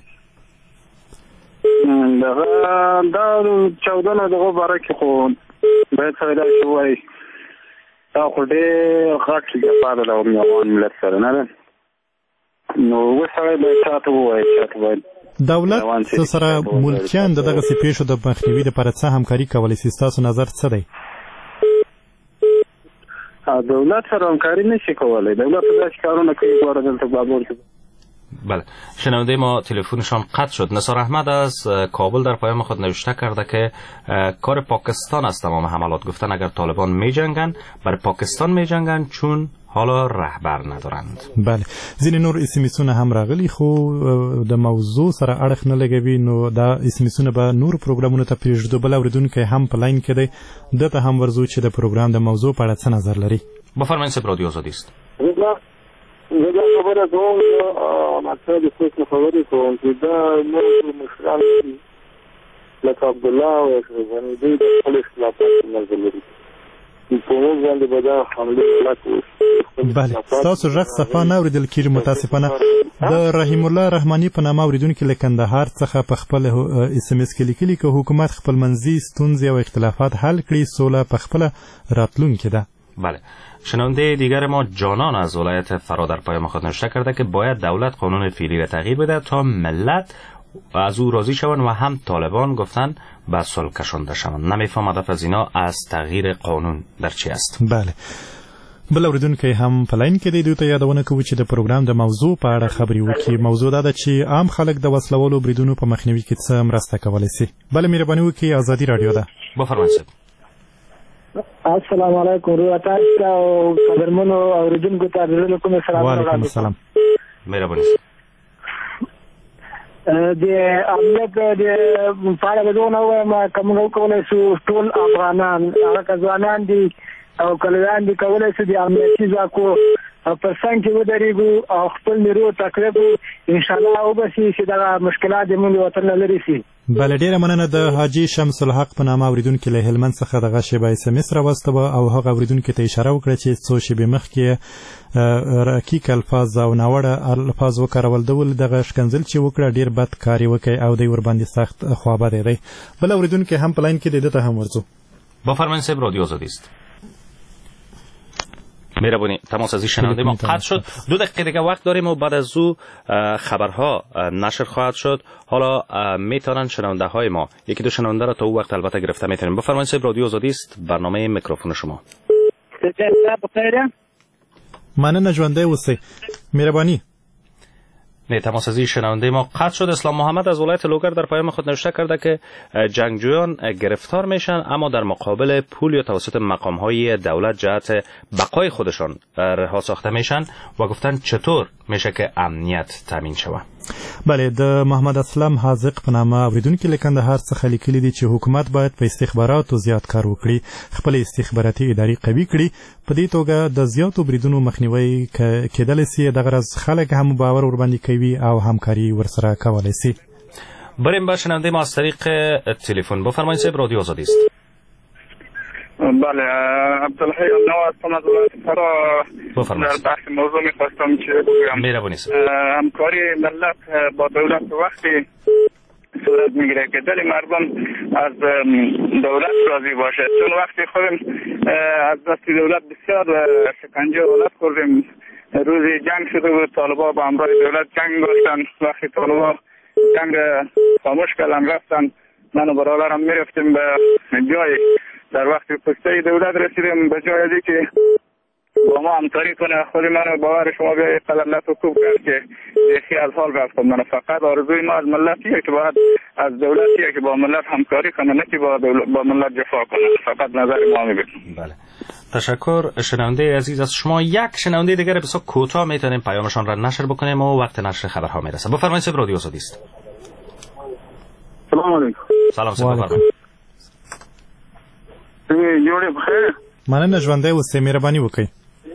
دغه دا چودنه دغه باره کې خو باید سره دا شي وایي دا خو ډېر غټ جفا ده د افغان ملت سره نه ده نو اوس سړی باید چاته ووایي چاته باید دولت سره ملکیان د دغسې پیښو د مخنیوي دپاره څه همکاري کولی شي ستاسو نظر څه دی؟ دولت سره همکاري نشي کولی دولت داسې کارونه کوي ګوره دلته بابر کې بله شنونده ما تلفنشان قطع شد. نثار احمد از کابل در پیام خود نوشته کرده که کار پاکستان است تمام حملات. گفتن اگر طالبان می جنگن بر پاکستان می جنگن چون حالا رهبر ندارند. بله ځینې نور اسمیسونه هم راغلي خو د موضوع سره اړخ نه لګوي نو دا اسمیسونه به نور پروګرامونو ته پرېږدو. بل اورېدونکی هم په لاین کې دی دته هم ورځو چې د پروګرام د موضوع په اړه څه نظر لري. بفرمایید صاحب رادیو آزادی است. زه دا خبره کوم مطلب د څه خبرې کوم چې دا نور مشران دي لکه عبدالله او غني دوی د خپل اختلافات نظر لري په موږ باندې به دا حمله وکړي. بله ستاسو غږ صفا نه اورېدل کېږي متاسفانه. د رحیم الله رحماني په نامه اورېدونکي له کندهار څخه په خپل اس ام اس کې لیکلي که حکومت خپل منځي ستونزې او اختلافات حل کړي سوله په خپله راتلونکې ده. بله شنونده دیگر ما جانان از ولایت فرا در پیام خود نوشته کرده که باید دولت قانون فعلی را تغییر بده تا ملت از او راضی شوند و هم طالبان گفتن به صلح کشانده شوند. نمیفهم هدف از اینا از تغییر قانون در چی است. بله بل اوریدونکی هم په لاین کې دی دوی ته یادونه کوو چې د پروګرام د موضوع په اړه خبرې وکړي. موضوع دا ده چې عام خلک د وسلوالو بریدونو په مخنیوي کې څه مرسته کولی شي. بله مهرباني وکړئ ازادي راډیو ده. بفرمایئ صاحب. السلام علیکم روح تاسو او قدرمنو اوریدونکو ته د کوم سلام وعلیکم السلام. مهرباني. د امنیت د پاره بدونه وایم کوم کولای شو ټول افغانان هغه ځوانان دي او کلیان دي کولای شي د امنیتي ځواکو په څنګ کې ودرېږو او خپل نیرو تقریب ان شاء الله او به چې دا مشکلات د موږ وطن لري شي. بله ډېره مننه. د حاجي شمس الحق په نامه اوریدونکي له هلمند څخه دغه شیبه اس ام اس راوستوه او هغه اوریدونکي ته اشاره وکړه چې څو شیبې مخکې رکیک الفاظ او ناوړه الفاظ وکارول د ول دغه ښکنځل چې وکړه ډېر بد کار یې وکړی او دی ورباندې سخت خوابدی دی. بل اوریدونکی هم په لاین کې دی دته هم ورځو. بفرمایید صاحب رادیو آزادی است. مهربانی تماس از این شنونده ما قطع شد. دو دقیقه دیگه وقت داریم و بعد از او خبرها نشر خواهد شد. حالا میتونن شنونده های ما یکی دو شنونده را تا او وقت البته گرفته میتونیم. بفرمایید صاحب رادیو آزادی است. برنامه میکروفون شما. مننه ژوندی اوسئ. مهربانی. نه تماس از این شنونده ما قطع شد. اسلام محمد از ولایت لوگر در پیام خود نوشته کرده که جنگجویان گرفتار میشن اما در مقابل پول یا توسط مقام‌های دولت جهت بقای خودشان رها ساخته میشن و گفتن چطور میشه که امنیت تامین شود. بله د محمد اسلام حاذق په نامه اوریدونکي له کندهار څخه لیکلي دي چې حکومت باید په استخباراتو زیات کار وکړي خپل استخباراتي ادارې قوي کړي. په دې توګه د زیاتو بریدونو مخنیوی کېدلی سي. دغه راز خلک هم باور ورباندې کوي او همکاري ورسره کولی سي. بریم به شنونده ما از طریق تلفن. بفرمایید صاحب رادیو آزادی است. بله عبدالحی نواز از ولایت فرا در بحث موضوع میخواستم چه بگویم. مهربانی همکاری ملت با دولت وقتی صورت میگیره که دل مردم از دولت راضی باشه، چون وقتی خودم از دست دولت بسیار شکنجه و ولت خوردیم روزی جنگ شده بود، طالبان با همراه دولت جنگ داشتن. وقتی طالبان جنگ خاموش کردن رفتن، من و برادرم میرفتیم به جای در وقت پسته دولت رسیدیم به جای ازی که با ما همکاری کنه. خود من باور شما بیا قدر لطف کوب کرد که دیخی از حال رفتم. من فقط آرزوی ما از ملتیه که باید از دولتیه که با ملت همکاری کنه، نه که با, با ملت جفا کنه. فقط نظر ما میبینم. بله، تشکر. شنونده عزیز از شما. یک شنونده دیگر بسیار کوتاه میتونیم پیامشان را نشر بکنیم و وقت نشر خبرها میرسه. بفرمایید صاحب، رادیو آزادی است. سلام علیکم. سلام صاحب، بفرمایید. جوړې بخیر. مننه ژوندی اوسئ، مهرباني وکړئ.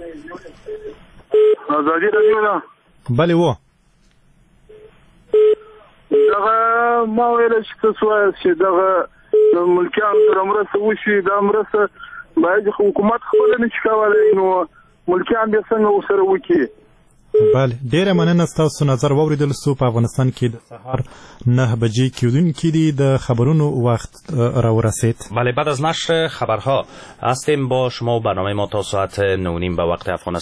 ازادي راډیو ده؟ بلې و. دغه ما ویل چې تاسو وایاست چې دغه د ملکیانو سره مرسته وشي، دا مرسته باید حکومت خپله نه شي کولی، نو ملکیان بیا څنګه ورسره وکړي؟ بله، ډیره مننه. ستاسو نظر واوریدل سو. په افغانستان کې د سهار نه بجې کېدونکي دي، د خبرونو وقت را ورسید. بله، بعد از نشر خبرها هستیم با شما و برنامه ما تا ساعت نه و نیم به وقت افغانستان.